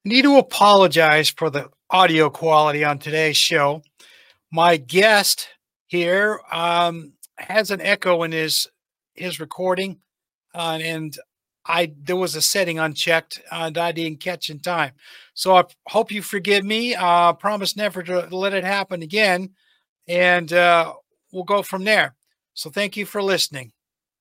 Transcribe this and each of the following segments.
Need to apologize for the audio quality on today's show. My guest here has an echo in his recording, and I there was a setting unchecked and I didn't catch in time. So I hope you forgive me. Promise never to let it happen again, and we'll go from there. So thank you for listening.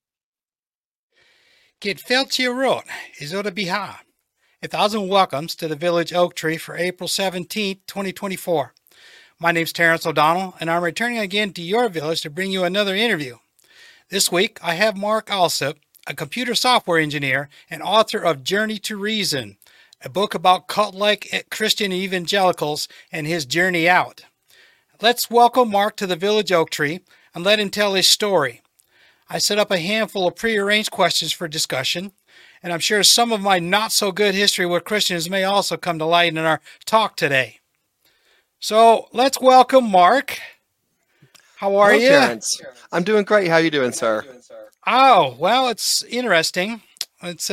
Get Feltia Road is Oda Biha. 1,000 welcomes to the Village Oak Tree for April 17th, 2024. My name's Terrence O'Donnell, and I'm returning again to your village to bring you another interview. This week, I have Mark Alsop, a computer software engineer and author of Journey to Reason, a book about cult-like Christian evangelicals and his journey out. Let's welcome Mark to the Village Oak Tree and let him tell his story. I set up a handful of prearranged questions for discussion, and I'm sure some of my not-so-good history with Christians may also come to light in our talk today. So let's welcome Mark. How are you? Terrence. I'm doing great. How are you doing, sir? Oh, well, it's interesting. It's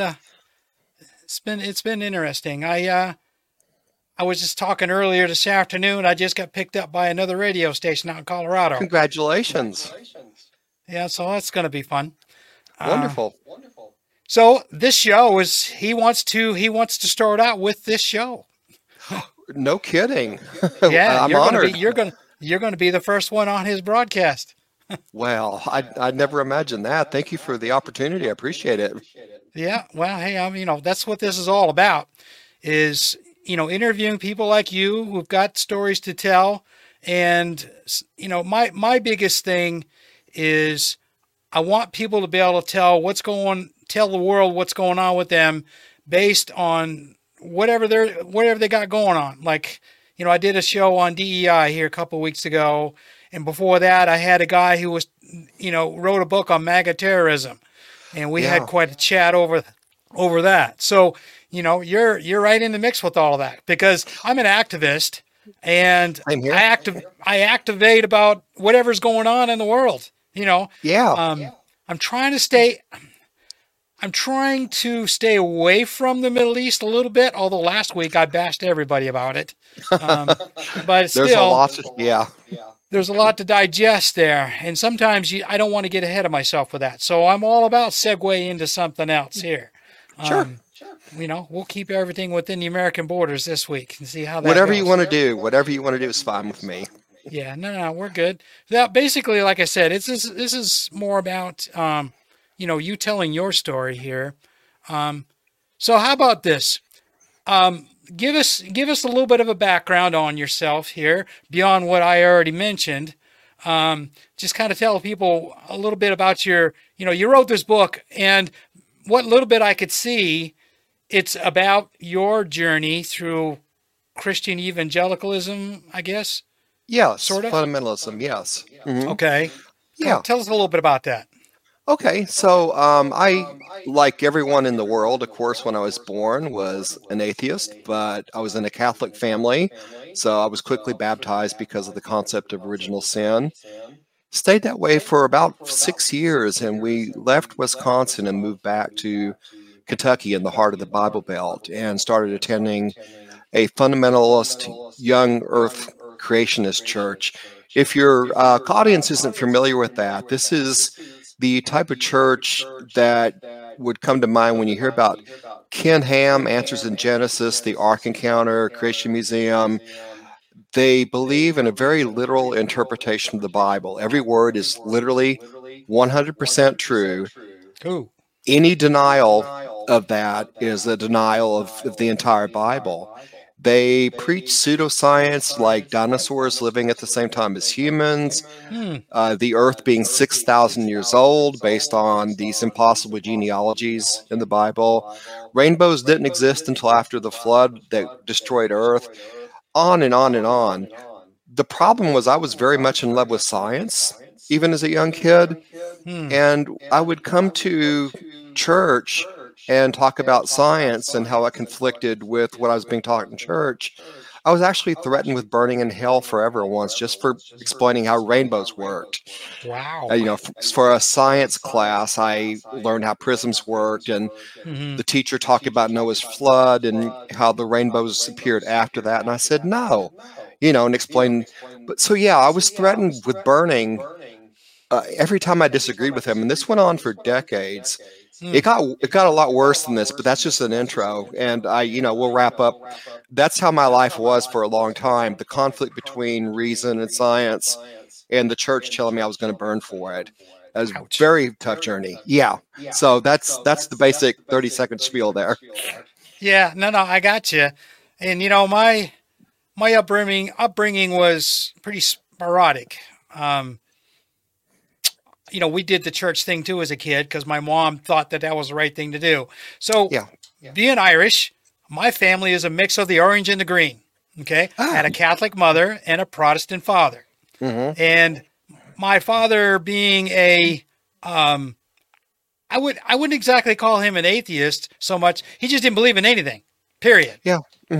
been interesting. I was just talking earlier this afternoon. I just got picked up by another radio station out in Colorado. Congratulations. Yeah, so that's going to be fun. Wonderful. So this show is he wants to start out with this show. No kidding. Yeah, I'm honored. You're going to be the first one on his broadcast. Well, I never imagined that. Thank you for the opportunity. I appreciate it. Yeah, well, hey, that's what this is all about. Is interviewing people like you who've got stories to tell, and my biggest thing is I want people to be able to tell the world what's going on with them based on whatever they got going on. Like, I did a show on DEI here a couple of weeks ago, and before that I had a guy who was, wrote a book on MAGA terrorism, and we had quite a chat over that. So, you're right in the mix with all of that, because I'm an activist and I activate about whatever's going on in the world, I'm trying to stay away from the Middle East a little bit, although last week I bashed everybody about it. But still, there's a lot to digest there. And sometimes I don't want to get ahead of myself with that. So I'm all about segue into something else here. Sure. We'll keep everything within the American borders this week and see how that Whatever goes. you want to do. Whatever you want to do is fine with me. Yeah, no, we're good. Now, basically, like I said, this is more about, you telling your story here. So how about this? Give us a little bit of a background on yourself here, beyond what I already mentioned. Just kind of tell people a little bit about you wrote this book, and what little bit I could see, it's about your journey through Christian evangelicalism, I guess. Yes, sort of fundamentalism. Yes. Mm-hmm. Okay. Yeah. Tell us a little bit about that. Okay, so I, like everyone in the world, of course, when I was born, was an atheist, but I was in a Catholic family, so I was quickly baptized because of the concept of original sin. Stayed that way for about 6 years, and we left Wisconsin and moved back to Kentucky in the heart of the Bible Belt, and started attending a fundamentalist young earth creationist church. If your audience isn't familiar with that, this is the type of church that would come to mind when you hear about Ken Ham, Answers in Genesis, the Ark Encounter, Creation Museum. They believe in a very literal interpretation of the Bible. Every word is literally 100% true. Ooh. Any denial of that is a denial of the entire Bible. They preach pseudoscience, like dinosaurs living at the same time as humans, the Earth being 6,000 years old based on these impossible genealogies in the Bible. Rainbows didn't exist until after the flood that destroyed Earth, on and on and on. The problem was I was very much in love with science, even as a young kid, and I would come to church and talk about science and how it conflicted with what I was being taught in church. I was actually threatened with burning in hell forever once just for explaining how rainbows worked. Wow. For a science class, I learned how prisms worked, and Hmm. the teacher talked about Noah's flood and how the rainbows appeared after that. And I said, no, and explained. But so, yeah, I was threatened with burning every time I disagreed with him. And this went on for decades. It got a lot worse than this, but that's just an intro. And we'll wrap up. That's how my life was for a long time. The conflict between reason and science, and the church telling me I was going to burn for it. It was a Ouch. very tough journey. Yeah. So that's the basic 30-second spiel there. Yeah, no, I got you. And my upbringing was pretty sporadic. We did the church thing too as a kid because my mom thought that was the right thing to do. So, Yeah. being Irish, my family is a mix of the orange and the green. Okay, I had a Catholic mother and a Protestant father, and my father being I wouldn't exactly call him an atheist so much. He just didn't believe in anything. Period. Yeah.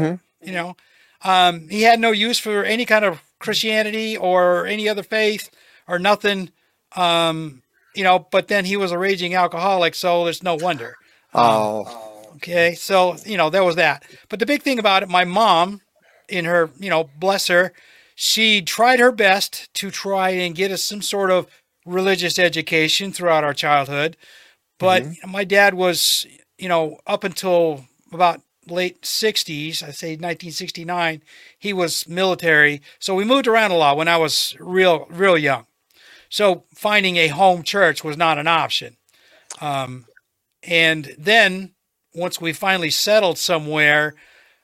He had no use for any kind of Christianity or any other faith or nothing. But then he was a raging alcoholic, so there's no wonder. Okay, so there was that. But the big thing about it, my mom, in her, bless her, she tried her best to try and get us some sort of religious education throughout our childhood. But my dad was, up until about late 60s, I say 1969, he was military. So we moved around a lot when I was real young. So finding a home church was not an option. And then once we finally settled somewhere,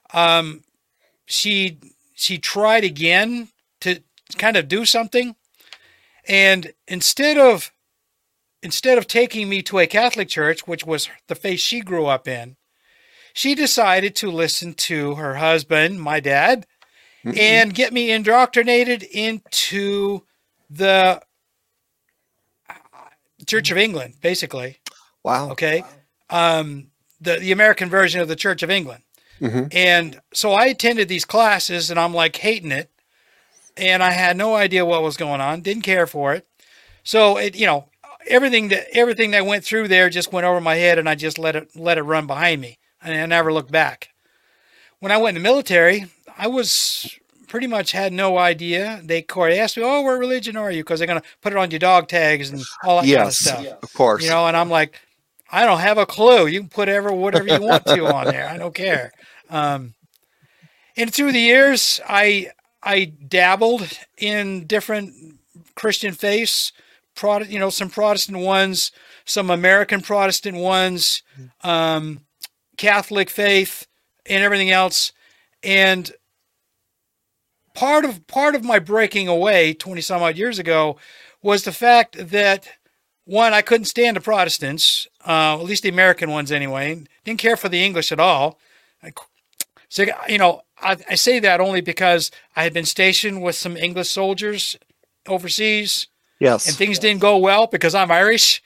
she tried again to kind of do something. And instead of taking me to a Catholic church, which was the faith she grew up in, she decided to listen to her husband, my dad, and get me indoctrinated into the Church of England, basically. Wow. Okay. The American version of the Church of England. And so I attended these classes and I'm like hating it. And I had no idea what was going on. Didn't care for it. So everything that went through there just went over my head and I just let it run behind me. And I never looked back. When I went in the military, I was pretty much had no idea. They asked me, "Oh, what religion are you?" Because they're going to put it on your dog tags and all that kind of stuff. Yes, of course. And I'm like, I don't have a clue. You can put whatever you want to on there. I don't care. And through the years, I dabbled in different Christian faiths, some Protestant ones, some American Protestant ones, Catholic faith, and everything else. And part of my breaking away 20 some odd years ago was the fact that, one, I couldn't stand the Protestants, at least the American ones anyway. Didn't care for the English at all. So, I say that only because I had been stationed with some English soldiers overseas. Yes. And things didn't go well because I'm Irish.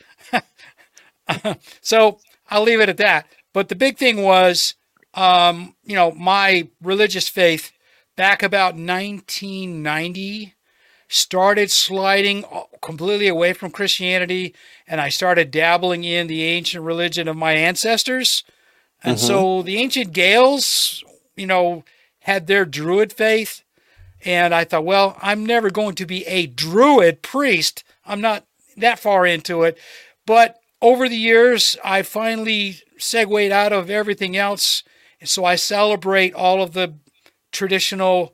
So I'll leave it at that. But the big thing was, my religious faith back about 1990 started sliding completely away from Christianity, and I started dabbling in the ancient religion of my ancestors. And so the ancient Gaels, had their Druid faith. And I thought, well, I'm never going to be a Druid priest. I'm not that far into it. But over the years, I finally segued out of everything else. So I celebrate all of the traditional,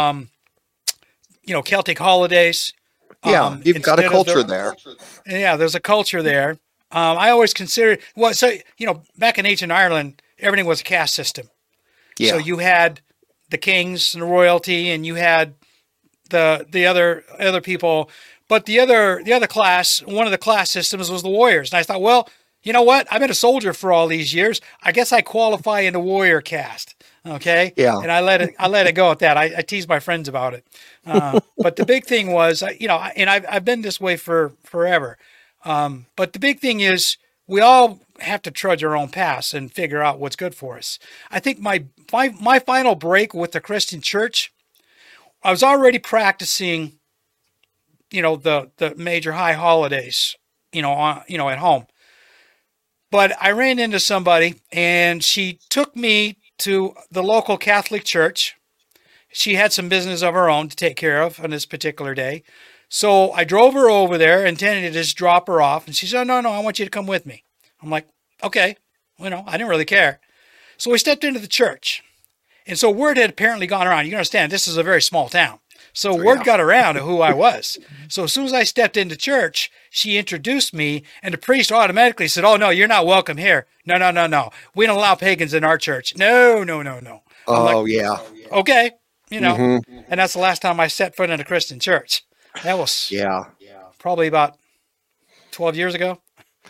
Celtic holidays. Yeah, you've got a culture there. Yeah, there's a culture there. I always consider, back in ancient Ireland, everything was a caste system. Yeah. So you had the kings and the royalty, and you had the other people. But the other class, one of the class systems was the warriors. And I thought, well, you know what? I've been a soldier for all these years. I guess I qualify in the warrior caste. Okay. Yeah. And I let it go at that. I tease my friends about it. But the big thing was, and I've been this way for forever. But the big thing is we all have to trudge our own paths and figure out what's good for us. I think my final break with the Christian church, I was already practicing, the major high holidays, at home. But I ran into somebody, and she took me to the local Catholic church. She had some business of her own to take care of on this particular day. So I drove her over there, intending to just drop her off. And she said, no, I want you to come with me. I'm like, okay. I didn't really care. So we stepped into the church. And so word had apparently gone around. You can understand, this is a very small town. So word got around of who I was. So as soon as I stepped into church, she introduced me, and the priest automatically said, oh, no, you're not welcome here. No. We don't allow pagans in our church. No. Oh, like, yeah. Okay. And that's the last time I set foot in a Christian church. That was probably about 12 years ago.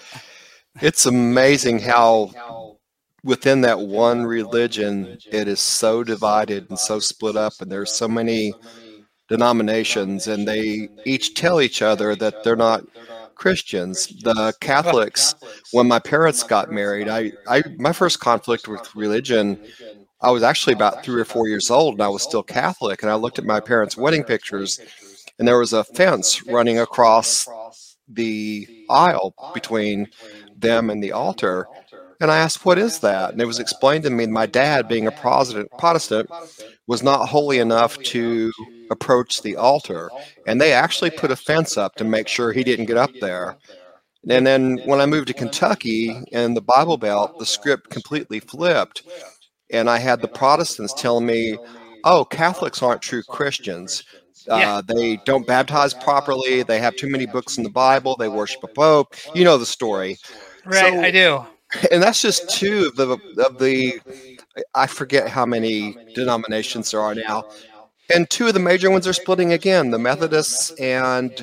It's amazing how within that one religion, it is so divided and so split up, and there's so many denominations, and they each tell each other that they're not Christians. The Catholics, when my parents got married, my first conflict with religion, I was actually about 3 or 4 years old, and I was still Catholic, and I looked at my parents' wedding pictures, and there was a fence running across the aisle between them and the altar. And I asked, what is that? And it was explained to me that my dad, being a Protestant, was not holy enough to approach the altar. And they actually put a fence up to make sure he didn't get up there. And then when I moved to Kentucky and the Bible Belt, the script completely flipped. And I had the Protestants telling me, oh, Catholics aren't true Christians. They don't baptize properly. They have too many books in the Bible. They worship a pope. You know the story. Right, so, I do. And that's just two of the I forget how many denominations there are now. And two of the major ones are splitting again. The Methodists and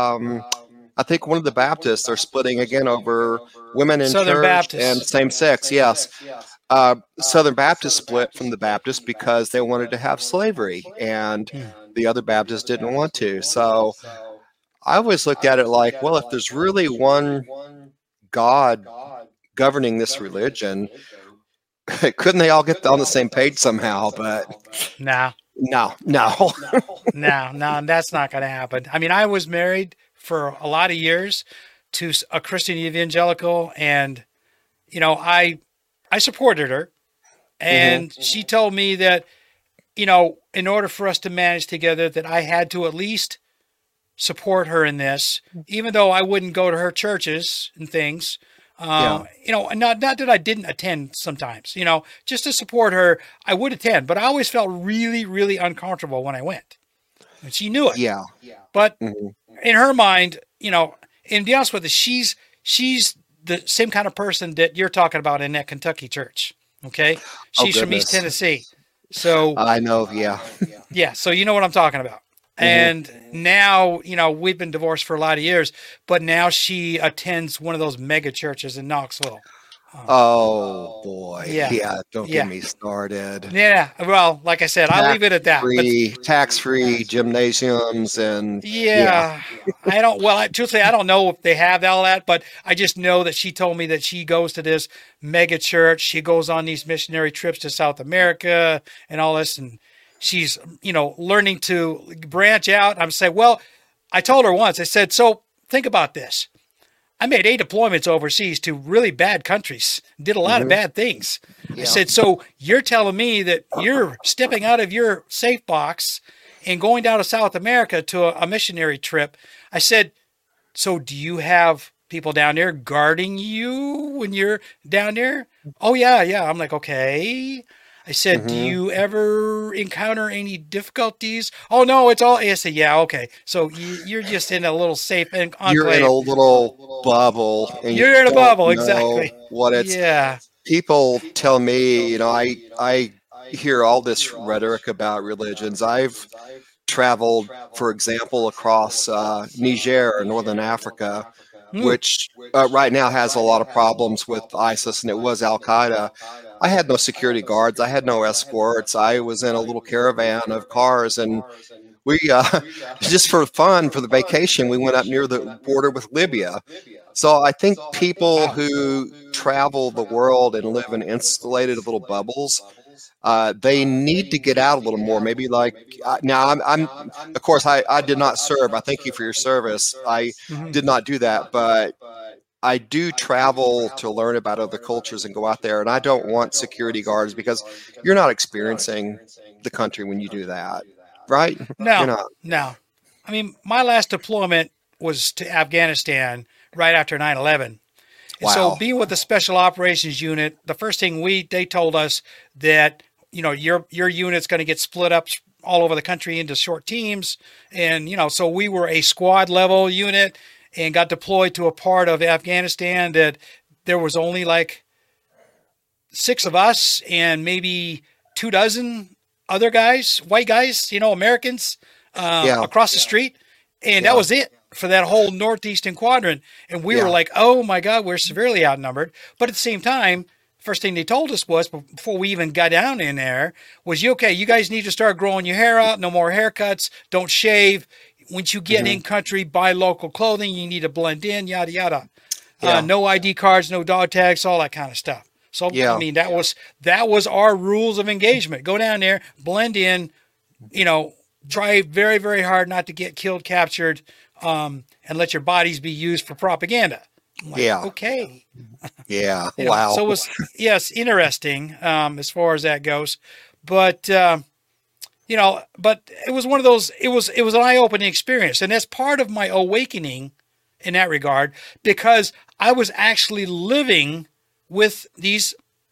I think one of the Baptists are splitting again over women in Southern church Baptist. And same sex. Yes. Southern Baptists split from the Baptists because they wanted to have slavery, and the other Baptists didn't want to. So I always looked at it like, well, if there's really one God governing this religion, couldn't they all get on the same page somehow? But no, that's not going to happen. I mean, I was married for a lot of years to a Christian evangelical, and I supported her, and she told me that, in order for us to manage together, that I had to at least support her in this, even though I wouldn't go to her churches and things. Not that I didn't attend sometimes, just to support her, I would attend, but I always felt really, really uncomfortable when I went, and she knew it. Yeah. But in her mind, and to be honest with you, she's the same kind of person that you're talking about in that Kentucky church. Okay. She's from East Tennessee. So I know. Yeah. Yeah. So you know what I'm talking about. And now, we've been divorced for a lot of years, but now she attends one of those mega churches in Knoxville. Oh boy. Yeah. Don't get me started. Yeah. Well, like I said, I'll leave it at that. Tax-free gymnasiums and truthfully, I don't know if they have all that, but I just know that she told me that she goes to this mega church. She goes on these missionary trips to South America and all this. And she's, learning to branch out. I'm saying, well, I told her once, I said, so think about this. I made 8 deployments overseas to really bad countries, did a lot of bad things. Yeah. I said, so you're telling me that you're stepping out of your safe box and going down to South America to a missionary trip. I said, so do you have people down there guarding you when you're down there? Oh, yeah. I'm like, okay. I said, do you ever encounter any difficulties? Oh, no, it's all. I said, yeah, okay. So you're just in a little safe enclave. You're in a little bubble. And you're in a bubble, exactly. What it's. Yeah. People tell me, I hear all this rhetoric about religions. I've traveled, for example, across Niger, Northern Africa, which right now has a lot of problems with ISIS, and it was Al-Qaeda. I had no security guards. I had no escorts. I was in a little caravan of cars, and we, just for fun, for the vacation, we went up near the border with Libya. So I think people Wow. who travel the world and live in insulated little bubbles, they need to get out a little more. Maybe like now, of course, I did not serve. I thank you for your service. I Mhm. did not do that, but I do travel to learn about other cultures and go out there. And I don't want security guards because you're not experiencing the country when you do that, right? You're No, not. no. I mean, my last deployment was to Afghanistan right after 9/11. And so Wow. being with the special operations unit, the first thing they told us that, your unit's going to get split up all over the country into short teams. And, so we were a squad level unit and got deployed to a part of Afghanistan that there was only like 6 of us and maybe 24 other guys, white guys, Americans, Yeah. across the street. And that Yeah. was it for that whole northeastern quadrant. And we were Yeah. like, oh my God, we're severely outnumbered. But at the same time, first thing they told us was before we even got down in there was, okay, you guys need to start growing your hair out. No more haircuts. Don't shave. Once you get Hmm. in country, buy local clothing. You need to blend in, yada, yada. Yeah. No ID cards, no dog tags, all that kind of stuff. So, I Yeah. mean, that was our rules of engagement. Go down there, blend in, you know, try very, very hard not to get killed, captured, and let your bodies be used for propaganda. I'm like, Yeah. okay. Yeah. Wow. So it was, yes, interesting as far as that goes. But, but it was one of those, it was an eye-opening experience. And that's part of my awakening in that regard, because I was actually living with these,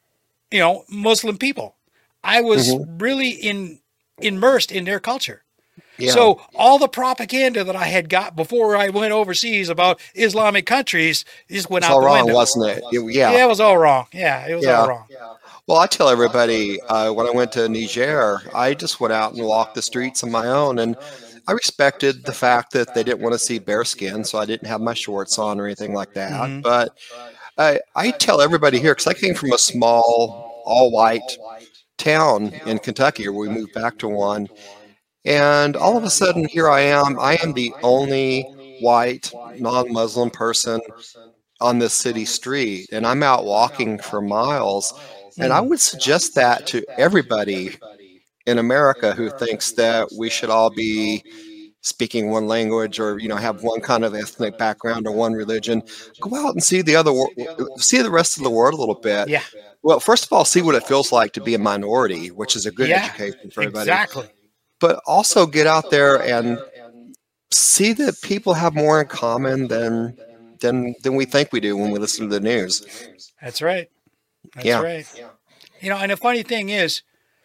Muslim people. I was Hmm. really immersed in their culture. Yeah. So all the propaganda that I had got before I went overseas about Islamic countries just went It's out all the wrong, window. wasn't it? Yeah. Yeah, it was all wrong. Yeah, it was all Yeah. wrong. Well, I tell everybody when I went to Niger, I just went out and walked the streets on my own, and I respected the fact that they didn't want to see bare skin, so I didn't have my shorts on or anything like that. Hmm. But I tell everybody here, because I came from a small, all-white town in Kentucky, or we moved back to one, and all of a sudden here I am. I am the only white, non-Muslim person on this city street, and I'm out walking for miles. And I Mm. would suggest that to everybody in America who thinks that we should all be speaking one language, or have one kind of ethnic background or one religion. Go out and see see the rest of the world a little bit. Yeah, Well, first of all, see what it feels like to be a minority, which is a good yeah, education for everybody. exactly. But also get out there and see that people have more in common than we think we do when we listen to the news. That's right. That's Yeah. right. And the funny thing is,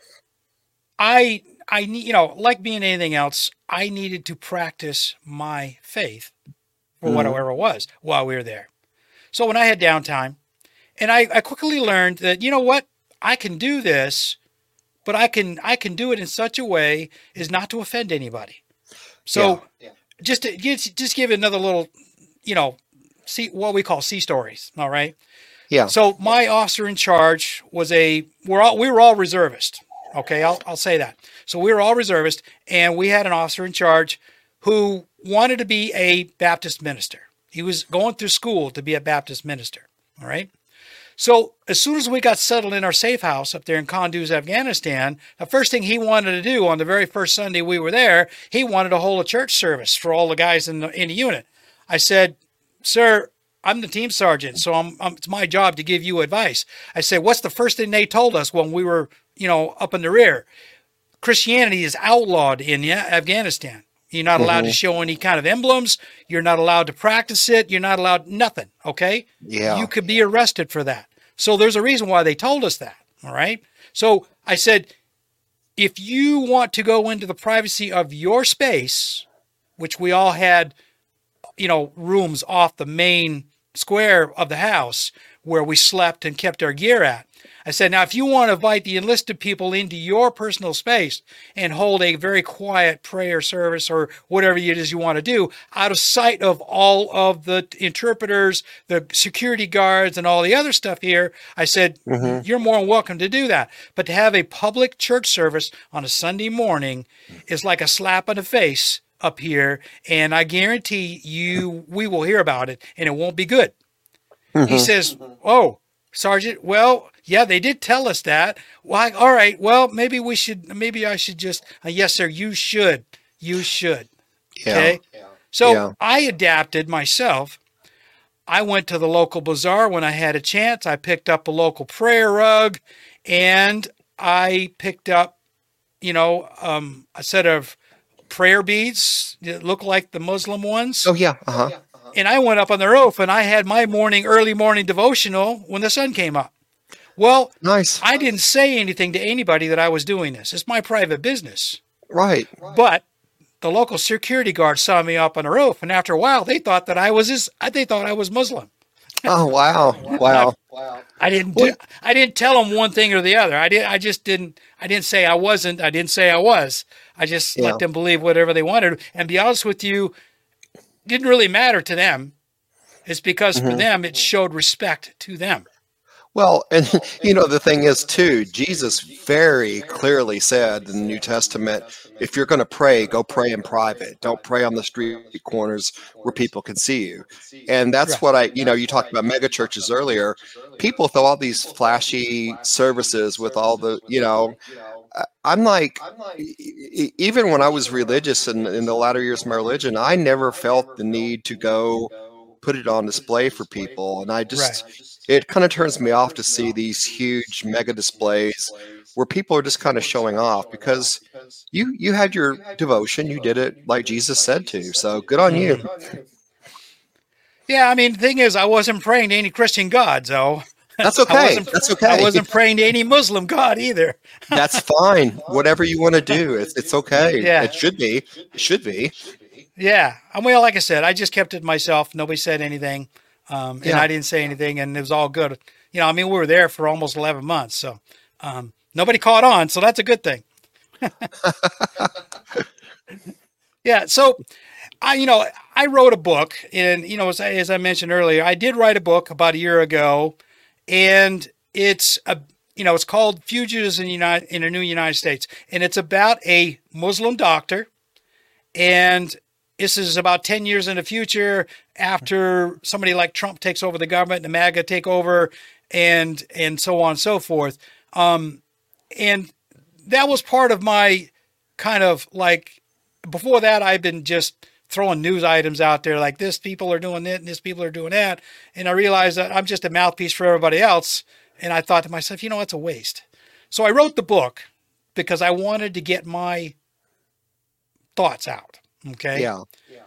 I need, like being anything else, I needed to practice my faith for Hmm. whatever it was while we were there. So when I had downtime, and I quickly learned that, you know what, I can do this, but I can do it in such a way as not to offend anybody. Yeah. So just give it another little, see what we call sea stories. All right. Yeah. So my officer in charge was we were all reservists. Okay, I'll say that. So we were all reservists, and we had an officer in charge who wanted to be a Baptist minister. He was going through school to be a Baptist minister. All right. So as soon as we got settled in our safe house up there in Kunduz, Afghanistan, the first thing he wanted to do on the very first Sunday we were there, he wanted to hold a church service for all the guys in the unit. I said, "Sir, I'm the team sergeant, so it's my job to give you advice." I said, "What's the first thing they told us when we were, up in the rear? Christianity is outlawed in Afghanistan. You're not allowed to Hmm. show any kind of emblems. You're not allowed to practice it. You're not allowed nothing. Okay? Yeah. You could be arrested for that." So there's a reason why they told us that. All right. So I said, if you want to go into the privacy of your space, which we all had, rooms off the main square of the house where we slept and kept our gear at. I said, now, if you want to invite the enlisted people into your personal space and hold a very quiet prayer service or whatever it is you want to do, out of sight of all of the interpreters, the security guards, and all the other stuff here, I said, Hmm. you're more than welcome to do that. But to have a public church service on a Sunday morning is like a slap in the face up here, and I guarantee you we will hear about it, and it won't be good." He says, "Oh, Sergeant, well, yeah, they did tell us that. Well, all right, well, maybe I should just, yes, sir, you should. You should." Yeah. Okay. So Yeah. I adapted myself. I went to the local bazaar when I had a chance. I picked up a local prayer rug, and I picked up, a set of prayer beads that look like the Muslim ones. Oh yeah. Uh-huh. And I went up on the roof, and I had my early morning devotional when the sun came up. Well, Nice. I didn't say anything to anybody that I was doing this. It's my private business. Right. But the local security guard saw me up on the roof, and after a while, they thought that I was Muslim. Oh wow. Wow. I didn't tell them one thing or the other. I didn't say I wasn't. I didn't say I was. I just let them believe whatever they wanted. And be honest with you, it didn't really matter to them. It's because for them, it showed respect to them. Well, and the thing is too, Jesus very clearly said in the New Testament, if you're going to pray, go pray in private. Don't pray on the street corners where people can see you. And that's what you talked about mega churches earlier. People throw all these flashy services with all the, I'm like, even when I was religious in the latter years of my religion, I never felt the need to go put it on display for people. And it kind of turns me off to see these huge mega displays where people are just kind of showing off, because you had your devotion, you did it like Jesus said to. So good on you. Yeah, I mean, the thing is, I wasn't praying to any Christian god, so that's okay. That's okay. I wasn't praying to any Muslim god either. That's fine. Whatever you want to do, it's okay. Yeah. It should be. It should be. Yeah. Well, like I said, I just kept it to myself. Nobody said anything. And I didn't say anything, and it was all good. We were there for almost 11 months, so nobody caught on, so that's a good thing. Yeah, so I wrote a book, and as I mentioned earlier, I did write a book about a year ago, and it's called Fugitives in a New United States, and it's about a Muslim doctor, and this is about 10 years in the future after somebody like Trump takes over the government, the MAGA take over, and so on and so forth. And that was part of my kind of like, before that, I've been just throwing news items out there like this people are doing it and this people are doing that. And I realized that I'm just a mouthpiece for everybody else. And I thought to myself, it's a waste. So I wrote the book because I wanted to get my thoughts out. Okay. Yeah.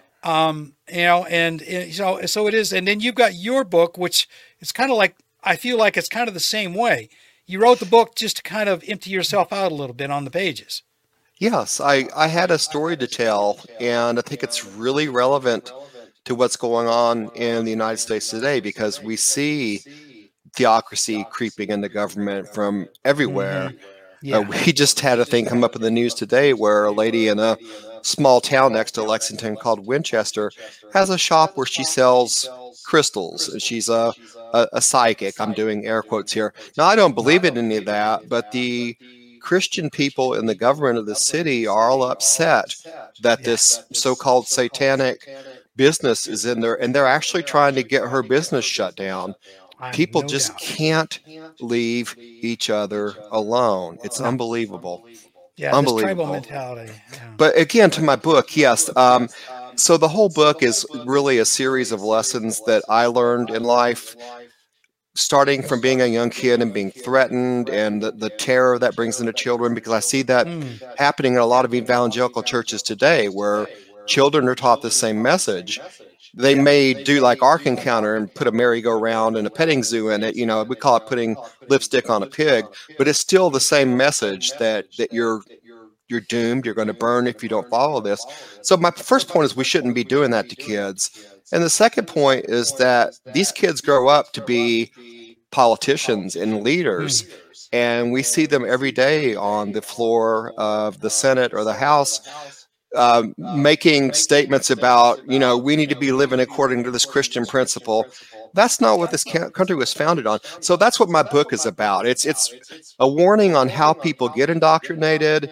So it is. And then you've got your book, which is kind of like, I feel like it's kind of the same way. You wrote the book just to kind of empty yourself out a little bit on the pages. Yes, I had a story to tell, and I think it's really relevant to what's going on in the United States today, because we see theocracy creeping in the government from everywhere. Mm-hmm. Yeah. We just had a thing come up in the news today where a lady in a small town next to Lexington called Winchester has a shop where she sells crystals, and she's a psychic. I'm doing air quotes here. Now, I don't believe in any of that, but the Christian people in the government of the city are all upset that this so-called satanic business is in there, and they're actually trying to get her business shut down. People just can't leave each other alone. It's unbelievable. Yeah, unbelievable. This tribal mentality. Yeah. But again, to my book, yes. So the whole book is really a series of lessons that I learned in life, starting from being a young kid and being threatened, and the terror that brings into children, because I see that happening in a lot of evangelical churches today, where children are taught the same message. They may do like Ark Encounter and put a merry-go-round and a petting zoo in it. We call it putting lipstick on a pig, but it's still the same message that you're doomed. You're going to burn if you don't follow this. So my first point is we shouldn't be doing that to kids. And the second point is that these kids grow up to be politicians and leaders, and we see them every day on the floor of the Senate or the House making statements about, we need to be living according to this Christian principle. That's not what this country was founded on. So that's what my book is about. It's a warning on how people get indoctrinated,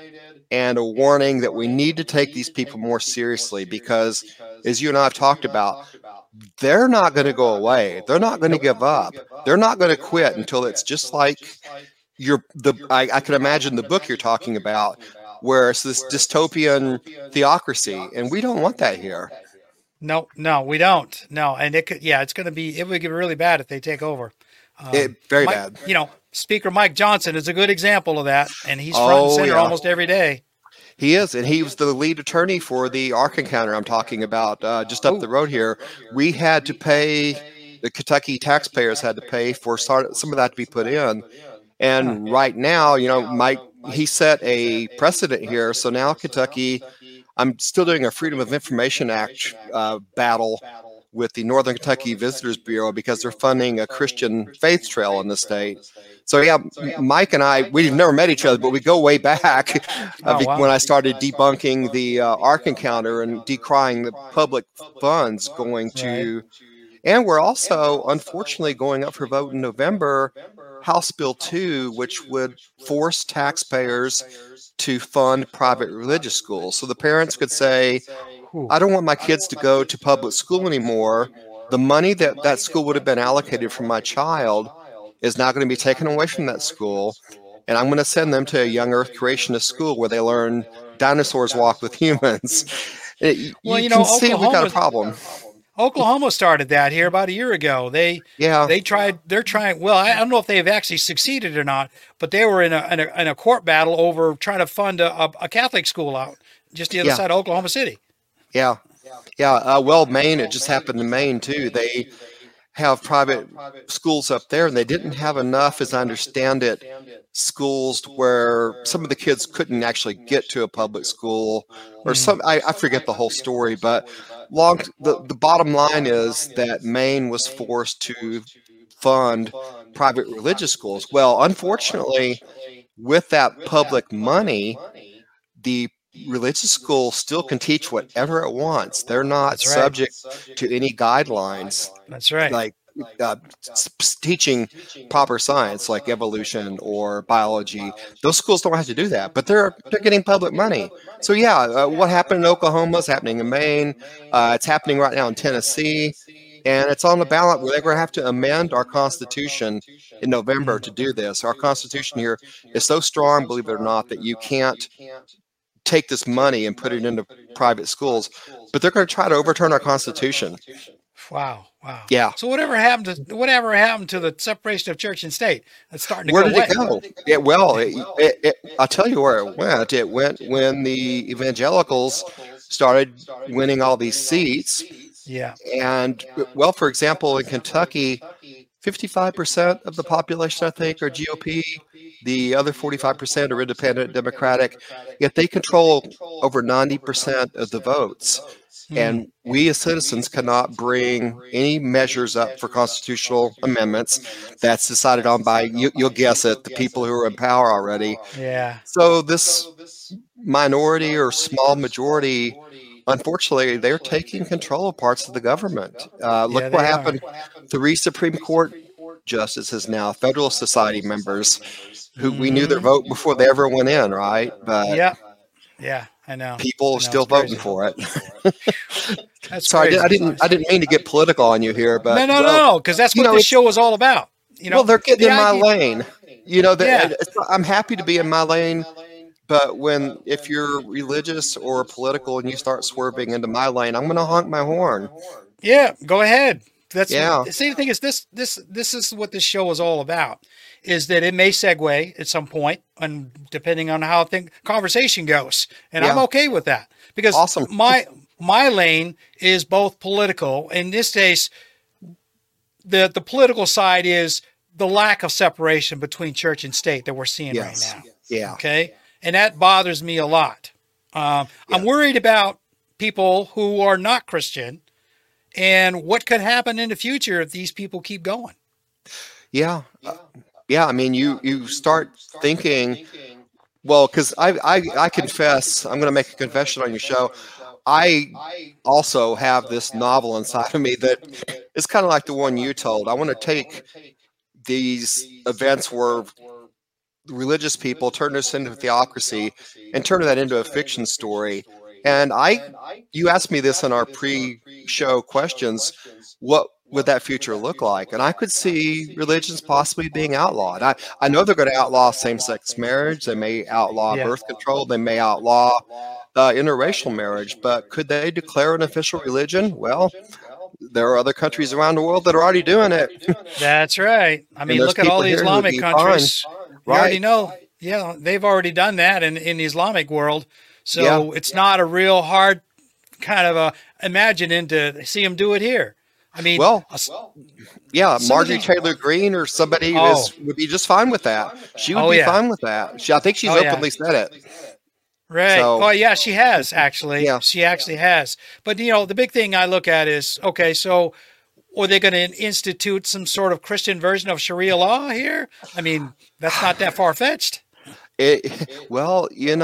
and a warning that we need to take these people more seriously because, as you and I have talked about, they're not going to go away. They're not going to give up. They're not going to quit until it's just like I can imagine the book you're talking about, where it's this dystopian theocracy, and we don't want that here. No, we don't. No, and it could, yeah, it would get really bad if they take over. Very bad. Speaker Mike Johnson is a good example of that, and he's front and center almost every day. He is, and he was the lead attorney for the Ark Encounter I'm talking about, just up the road here. We had to pay, the Kentucky taxpayers had to pay for some of that to be put in. And right now, Mike, he set a precedent here. So now Kentucky, I'm still doing a Freedom of Information Act battle with the Northern Kentucky Visitors Bureau because they're funding a Christian faith trail in the state. So yeah, Mike and I, we've never met each other, but we go way back when I started debunking the Ark Encounter and decrying the public funds going to, and we're also unfortunately going up for vote in November, House Bill 2, which would force taxpayers to fund private religious schools. So the parents could say, I don't want my kids to go to public school anymore. The money that school would have been allocated for my child is now going to be taken away from that school, and I'm going to send them to a young Earth creationist school where they learn dinosaurs walk with humans. You can see we got a problem. Oklahoma started that here about a year ago. They're trying. Well, I don't know if they've actually succeeded or not, but they were in a court battle over trying to fund a Catholic school out just the other side of Oklahoma City. Yeah. Well, Maine, it just happened in Maine too. They have private schools up there, and they didn't have enough, as I understand it, schools where some of the kids couldn't actually get to a public school, or some. I forget the whole story, but the bottom line is that Maine was forced to fund private religious schools. Well, unfortunately, with that public money, the religious school still can teach whatever it wants. They're not subject to any guidelines. That's right. Like teaching proper science like evolution or biology. Those schools don't have to do that, but they're getting public money. So what happened in Oklahoma is happening in Maine. It's happening right now in Tennessee. And it's on the ballot. We're going to have to amend our Constitution in November to do this. Our Constitution here is so strong, believe it or not, that you can't take this money and put it into private schools, but they're going to try to overturn our Constitution. Wow. Yeah. So whatever happened to the separation of church and state? It's starting to Where go did it go? I'll tell you where it went. It went when the evangelicals started winning all these seats. Yeah. And for example, in Kentucky, 55% of the population, I think, are GOP. The other 45% are independent, Democratic. Yet they control over 90% of the votes. And we as citizens cannot bring any measures up for constitutional amendments. That's decided on by, you'll guess it, the people who are in power already. Yeah. So this minority or small majority, unfortunately, they're taking control of parts of the government. Look what happened. 3 Supreme Court justices now, Federalist Society members, who we knew their vote before they ever went in, right? But yeah, I know. People are still voting for it. Sorry, I didn't mean to get political on you here, but no, because that's what this show is all about. They're getting in my lane. I'm happy to be in my lane. But if you're religious or political and you start swerving into my lane, I'm going to honk my horn. Yeah, go ahead. See, the thing is, this is what this show is all about. Is that it may segue at some point, and depending on how conversation goes, and I'm okay with that because my lane is both political. In this case, the political side is the lack of separation between church and state that we're seeing right now. Yeah. Okay. And that bothers me a lot. I'm worried about people who are not Christian and what could happen in the future if these people keep going. Yeah. I mean, you start thinking, because I confess, I'm going to make a confession on your show. I also have this novel inside of me that is kind of like the one you told. I want to take these events where religious people, turn this into a theocracy, and turn that into a fiction story. And you asked me this in our pre-show questions, what would that future look like? And I could see religions possibly being outlawed. I know they're going to outlaw same-sex marriage. They may outlaw Yeah. birth control. They may outlaw interracial marriage. But could they declare an official religion? Well, there are other countries around the world that are already doing it. That's right. I mean, there's look at all people the here who would Islamic be countries. We already Right. know. Yeah, they've already done that in the Islamic world. So Yeah. it's not a real hard kind of imagining to see them do it here. I mean, Well, yeah, some of Marjorie the- Taylor Greene or somebody would be just fine with that. She would Oh, be yeah. fine with that. I think she's Oh, yeah. openly said it. right. So- Oh, yeah, she has actually. Yeah. She actually has. But, the big thing I look at is, okay, so are they going to institute some sort of Christian version of Sharia law here? I mean, that's not that far-fetched. Well,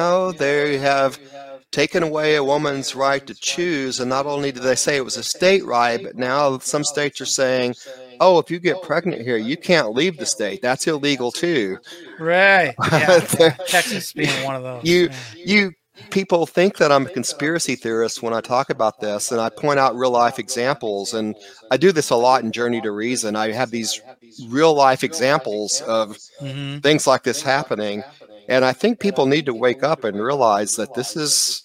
they have taken away a woman's right to choose, and not only did they say it was a state right, but now some states are saying, oh, if you get pregnant here, you can't leave the state. That's illegal too. Right. Yeah. Texas being one of those. You people think that I'm a conspiracy theorist when I talk about this, and I point out real life examples, and I do this a lot in Journey to Reason. I have these real life examples of Mhm. things like this happening, and I think people need to wake up and realize that this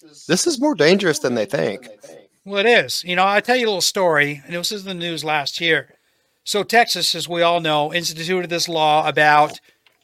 is more dangerous than they think. Well, it is. I'll tell you a little story, and this was in the news last year. So Texas, as we all know, instituted this law about,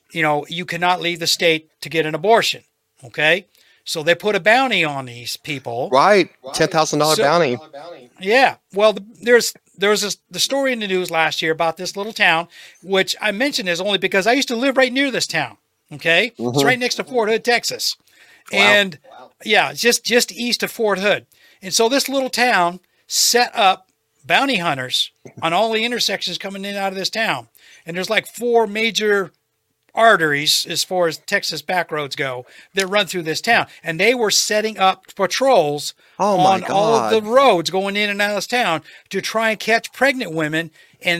you cannot leave the state to get an abortion. Okay? So they put a bounty on these people. Right, $10,000 So- bounty. Yeah. Well, there was the story in the news last year about this little town, which I mention is only because I used to live right near this town. Okay? It's right next to Fort Hood, Texas. Wow. And yeah, just east of Fort Hood. And so this little town set up bounty hunters on all the intersections coming in and out of this town. And there's like 4 major arteries as far as Texas back roads go that run through this town. And they were setting up patrols Oh, my on all of the God. roads going in and out of this town to try and catch pregnant women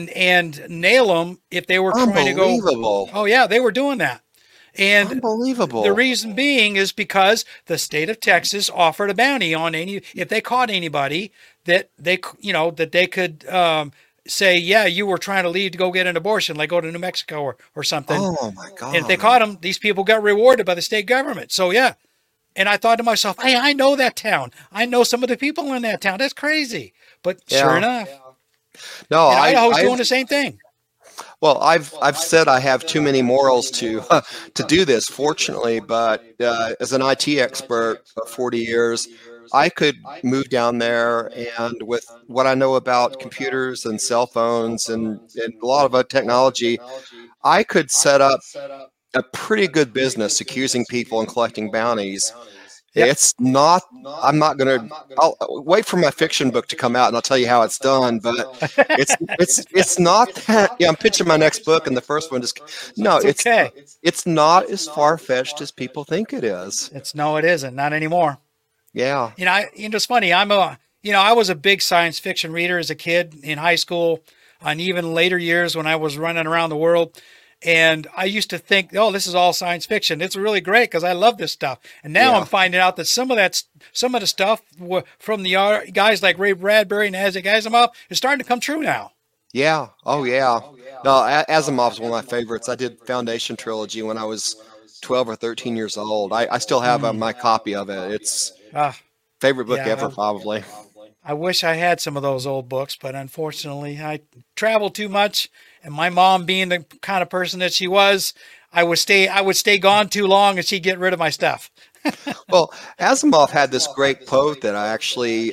and nail them if they were trying to go. Unbelievable. Oh yeah, they were doing that. And Unbelievable. the reason being is because the state of Texas offered a bounty on if they caught anybody that they could say, yeah, you were trying to leave to go get an abortion, like go to New Mexico or something. Oh my God. And if they caught them, these people got rewarded by the state government. So yeah. And I thought to myself, hey, I know that town. I know some of the people in that town. That's crazy. But sure Yeah. enough, No, and Idaho's I doing the same thing. Well, I've said I have too many morals to to do this, fortunately. But as an IT expert of 40 years, I could move down there, and with what I know about computers and cell phones and a lot of technology, I could set up a pretty good business accusing people and collecting bounties. Yep. It's not. I'm not gonna. I'll wait for my fiction book to come out, and I'll tell you how it's done. But it's not that. Yeah, I'm pitching my next book, and the first one just no. It's okay. It's not as far fetched as people think it is. It isn't. Not anymore. Yeah. It's funny. I was a big science fiction reader as a kid in high school, and even later years when I was running around the world. And I used to think, oh, this is all science fiction. It's really great because I love this stuff. And now Yeah. I'm finding out that some of the stuff from the guys like Ray Bradbury and Isaac Asimov is starting to come true now. Yeah. Oh, yeah. No, Asimov's one of my favorites. I did Foundation Trilogy when I was 12 or 13 years old. I still have my copy of it. It's Ah, favorite book Yeah. ever, probably. I wish I had some of those old books, but unfortunately, I travel too much. And my mom, being the kind of person that she was, I would stay gone too long, and she'd get rid of my stuff. Well, Asimov had this great quote that I actually,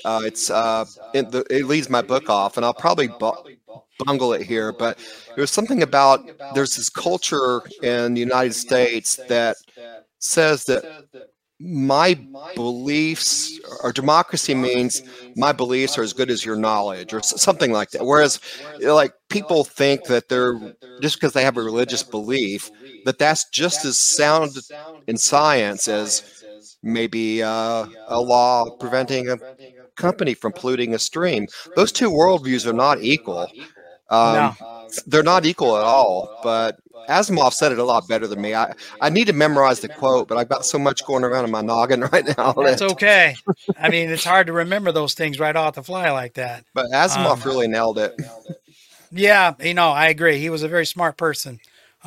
it leads my book off, and I'll probably bungle it here, but it was something about there's this culture in the United States that says that my beliefs or democracy means my beliefs are as good as your knowledge or something like that. Whereas like people think that they're just because they have a religious belief that's just as sound in science as maybe a law preventing a company from polluting a stream. Those two worldviews are not equal. No. They're not equal at all, but Asimov said it a lot better than me. I need to memorize the quote, but I've got so much going around in my noggin right now. That's okay. I mean, it's hard to remember those things right off the fly like that. But Asimov really nailed it. Yeah, I agree. He was a very smart person.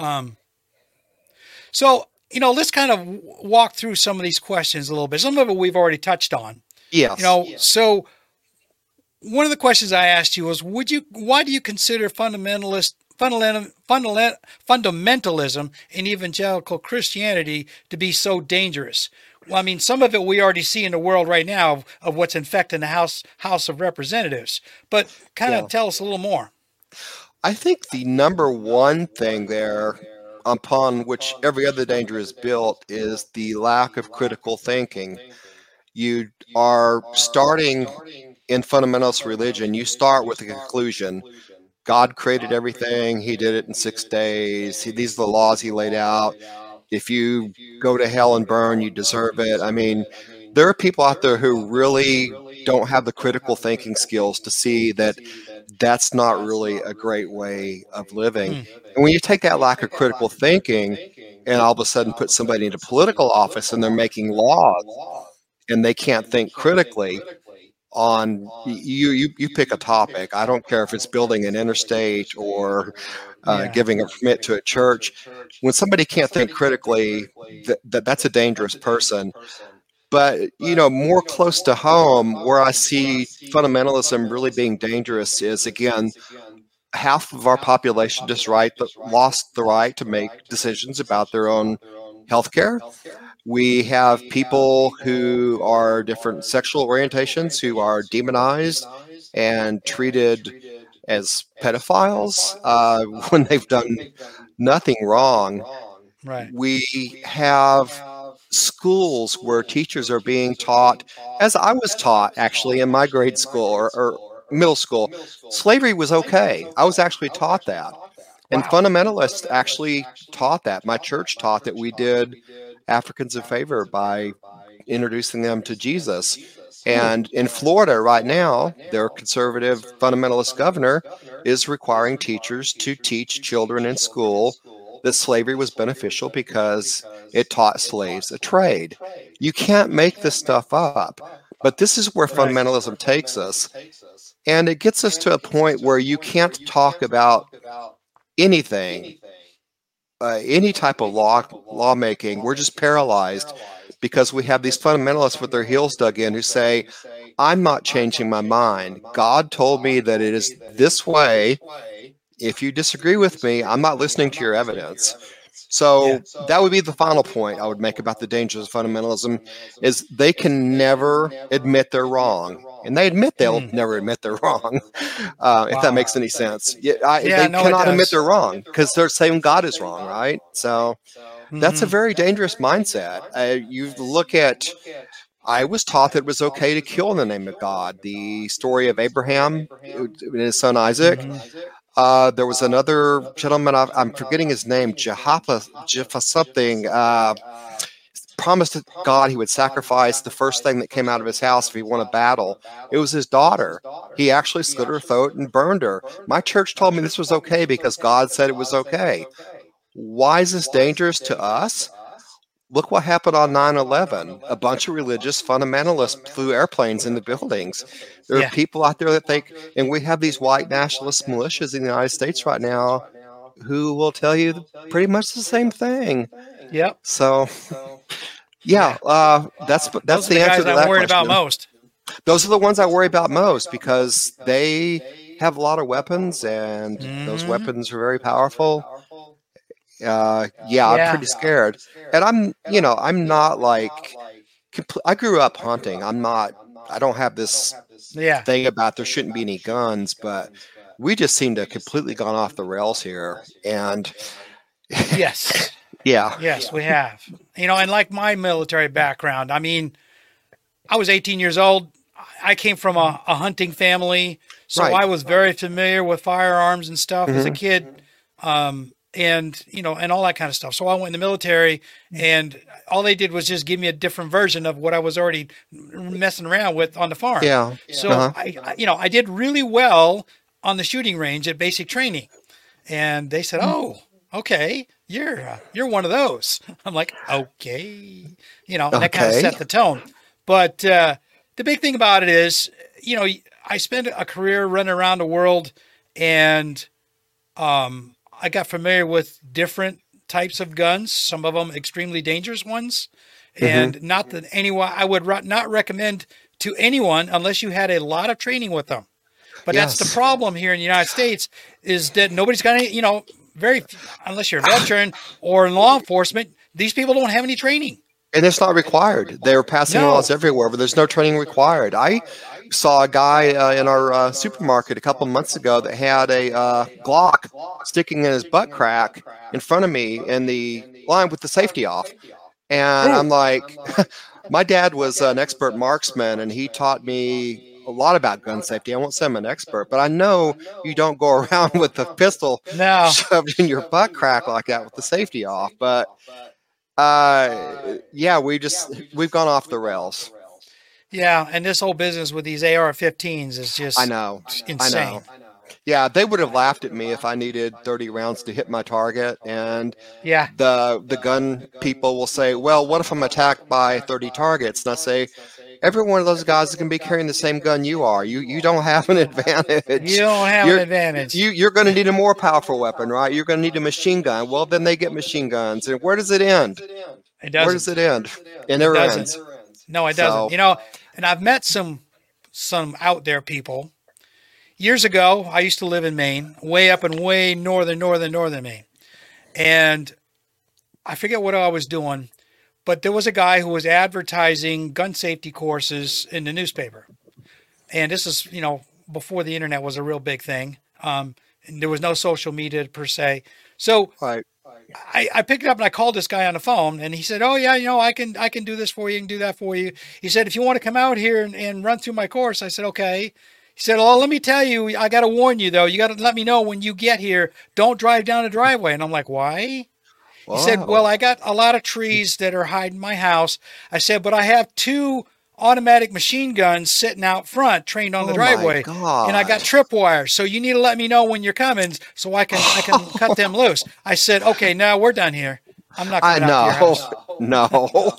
So, let's kind of walk through some of these questions a little bit. Some of it we've already touched on. Yes. So one of the questions I asked you was, why do you consider fundamentalism in evangelical Christianity to be so dangerous? Well, I mean, some of it we already see in the world right now of what's infecting the House of Representatives, but kind of tell us a little more. I think the number one thing there upon which every other danger is built is the lack of critical thinking. You are starting in fundamentalist religion, you start with a conclusion. God created everything. He did it in 6 days. These are the laws he laid out. If you go to hell and burn, you deserve it. I mean, there are people out there who really don't have the critical thinking skills to see that that's not really a great way of living. And when you take that lack of critical thinking and all of a sudden put somebody into political office and they're making laws and they can't think critically on, you pick a topic. I don't care if it's building an interstate or giving a permit to a church. When somebody can't think critically, that's a dangerous person. But, more close to home, where I see fundamentalism really being dangerous is, again, half of our population just lost the right to make decisions about their own healthcare. We have people who are different sexual orientations who are demonized and treated as pedophiles when they've done nothing wrong. Right. We have schools where teachers are being taught, as I was taught actually in my grade school or middle school, slavery was okay. I was actually taught that. And fundamentalists actually taught that. My church taught that we did Africans a favor by introducing them to Jesus. And in Florida right now, their conservative fundamentalist governor is requiring teachers to teach children in school that slavery was beneficial because it taught slaves a trade. You can't make this stuff up. But this is where fundamentalism takes us. And it gets us to a point where you can't talk about anything, any type of lawmaking. We're just paralyzed because we have these fundamentalists with their heels dug in who say, I'm not changing my mind. God told me that it is this way. If you disagree with me, I'm not listening to your evidence. So that would be the final point I would make about the dangers of fundamentalism, is they can never admit they're wrong. And they admit they'll never admit they're wrong, if that makes any sense. They cannot admit they're wrong because they're saying God is wrong, right? So that's a very dangerous mindset. You look at, I was taught that it was okay to kill in the name of God. The story of Abraham and his son Isaac. There was another gentleman, I'm forgetting his name, Jephthah something, promised God he would sacrifice the first thing that came out of his house if he won a battle. It was his daughter. He actually slit her throat and burned her. My church told me this was okay because God said it was okay. Why is this dangerous to us? Look what happened on 9/11. A bunch of religious fundamentalists flew airplanes into buildings. There are people out there that think, and we have these white nationalist militias in the United States right now who will tell you pretty much the same thing. Yep. So, that's the answer to that I'm worried question. about most. Those are the ones I worry about most because they have a lot of weapons, and those weapons are very powerful. I'm pretty scared. And I'm not like, I grew up hunting. I don't have this thing about there shouldn't be any guns, but we just seem to have completely gone off the rails here. And yes. Yes, we have. And like my military background, I mean, I was 18 years old. I came from a hunting family, so I was very familiar with firearms and stuff as a kid. And all that kind of stuff. So I went in the military, and all they did was just give me a different version of what I was already messing around with on the farm. Yeah. So I did really well on the shooting range at basic training. And they said, "Oh, okay, you're one of those. I'm like, okay, and that kind of Okay. set the tone. But the big thing about it is, I spent a career running around the world, and I got familiar with different types of guns. Some of them extremely dangerous ones, Hmm. and not that anyone I would not recommend to anyone unless you had a lot of training with them. But that's the Yes. problem here in the United States is that nobody's got any, very, unless you're a veteran or in law enforcement, these people don't have any training. And it's not required. They're passing laws No. everywhere, but there's no training required. I saw a guy in our supermarket a couple months ago that had a Glock sticking in his butt crack in front of me in the line with the safety off. And Ooh. I'm like, my dad was an expert marksman, and he taught me a lot about gun safety. I won't say I'm an expert, but I know you don't go around with a pistol No. shoved in your butt crack like that with the safety off. But yeah, we've gone off the rails. Yeah, and this whole business with these AR-15s is I just know. I insane. know. Yeah, they would have laughed at me if I needed 30 rounds to hit my target. And Yeah. the gun people will say, well, what if I'm attacked by 30 targets? And I say, every one of those guys is going to be carrying the same gun you are. You don't have an You advantage. don't have an You're advantage. you're going to need a more powerful weapon, right? You're going to need a machine gun. Well, then they get machine guns. And where does it end? It Where does doesn't. it end? It It never doesn't. ends. No, it doesn't. So, And I've met some out there people. Years ago, I used to live in Maine, way up in way northern Maine. And I forget what I was doing, but there was a guy who was advertising gun safety courses in the newspaper. And this is, before the internet was a real big thing. And there was no social media per se. So right. I picked it up and I called this guy on the phone, and he said, "Oh yeah, I can do this for you, and do that for you." He said, "If you want to come out here and run through my course," I said, "Okay." He said, "Oh, let me tell you, I got to warn you though. You got to let me know when you get here. Don't drive down the driveway." And I'm like, "Why?" He said, "Well, Wow. I got a lot of trees that are hiding my house." I said, "But I have two automatic machine guns sitting out front, trained on the Oh my driveway, and I got God. tripwires. So you need to let me know when you're coming, so I can cut them loose." I said, "Okay, now we're done here. I'm not I coming out to your know. house." No.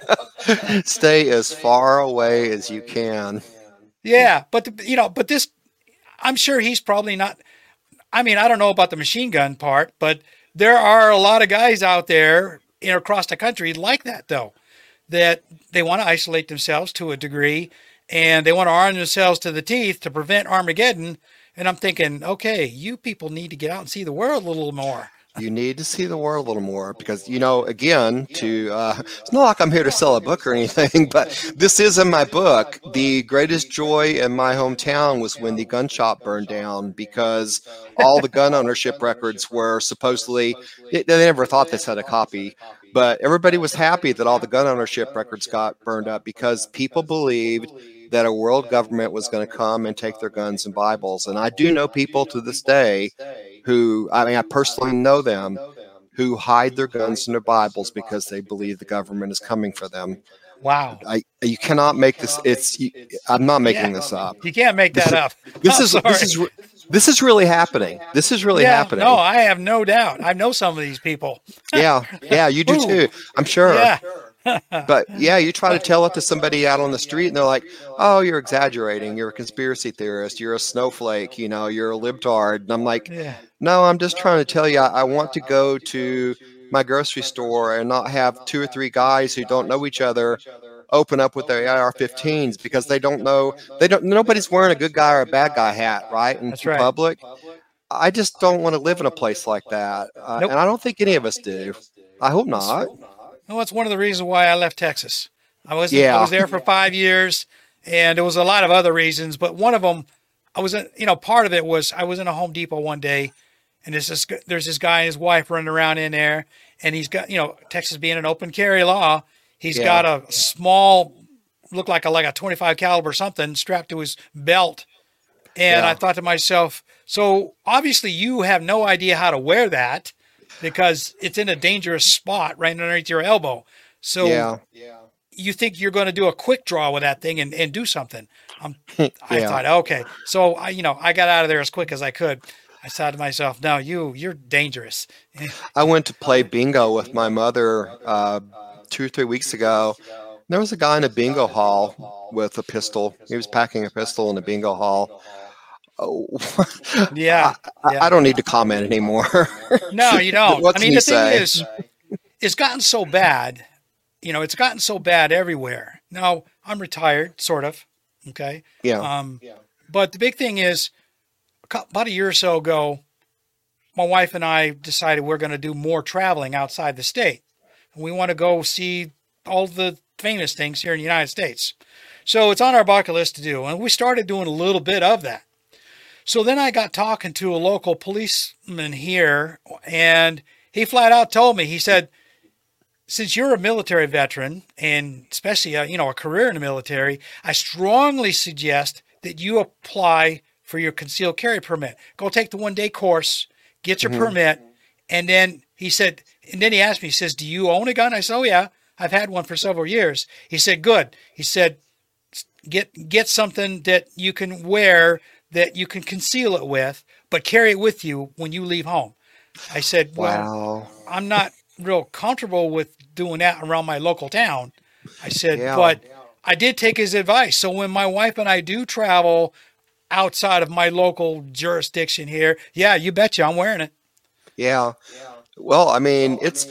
Stay as far away as you can. Yeah, but this, I'm sure he's probably not. I mean, I don't know about the machine gun part, but there are a lot of guys out there, across the country like that though, that they want to isolate themselves to a degree, and they want to arm themselves to the teeth to prevent Armageddon. And I'm thinking, okay, you people need to get out and see the world a little more. You need to see the world a little more because, again, it's not like I'm here to sell a book or anything, but this is in my book. The greatest joy in my hometown was when the gun shop burned down because all the gun ownership records were supposedly, they never thought this had a copy, but everybody was happy that all the gun ownership records got burned up because people believed that a world government was going to come and take their guns and Bibles. And I do know people to this day who, I mean, I personally know them who hide their guns and their Bibles because they believe the government is coming for them. Wow. You cannot make this. I'm not Yeah, making this up. you can't make This that is up. this I'm is this sorry. is this is really happening. This is really Yeah, no, happening. I have no doubt. I know some of these people. Yeah, you do Ooh, too. I'm sure. yeah. But yeah, you try to tell it to somebody out on the street, and they're like, "Oh, you're exaggerating. You're a conspiracy theorist. You're a snowflake. You're a libtard." And I'm like, Yeah. "No, I'm just trying to tell you. I want to go to my grocery store and not have two or three guys who don't know each other open up with their AR-15s because they don't know. They don't. Nobody's wearing a good guy or a bad guy hat, right? That's In right. public. I just don't want to live in a place like that, Nope. and I don't think any of us do. I hope That's, not. no, that's one of the reasons why I left Texas. I Yeah, was there for 5 years, and there was a lot of other reasons, but one of them, part of it was I was in a Home Depot one day, and there's this guy and his wife running around in there, and he's got, Texas being an open carry law, he's yeah, got a small, look like a 25 caliber something strapped to his belt. And I yeah, thought to myself, so obviously you have no idea how to wear that because it's in a dangerous spot right underneath your elbow. So yeah, you think you're going to do a quick draw with that thing and do something. I yeah. thought, okay. So I got out of there as quick as I could. I thought to myself, no, you're dangerous. I went to play bingo with my mother 2 or 3 weeks ago. There was a guy in a bingo hall with a pistol. He was packing a pistol in a bingo hall. Oh, I, Yeah, I yeah. don't need to comment anymore. No, you don't. What I can mean, you the thing say? is, it's gotten so bad. It's gotten so bad everywhere. Now, I'm retired, sort of. Okay. Yeah. Um, but the big thing is, about a year or so ago, my wife and I decided we're going to do more traveling outside the state. And we want to go see all the famous things here in the United States. So it's on our bucket list to do. And we started doing a little bit of that. So then I got talking to a local policeman here, and he flat out told me, he said, since you're a military veteran and especially a career in the military, I strongly suggest that you apply for your concealed carry permit. Go take the 1-day course, get your Hmm. permit, and then he said, and then he asked me, he says, "Do you own a gun?" I said, "Oh yeah, I've had one for several years." He said, "Good." He said, "Get something that you can wear that you can conceal it with, but carry it with you when you leave home." I said, "Well, Wow. I'm not real comfortable with doing that around my local town." I said, Yeah. "But I did take his advice. So when my wife and I do travel outside of my local jurisdiction here, yeah, you betcha I'm wearing it." Yeah. Well, I mean, it's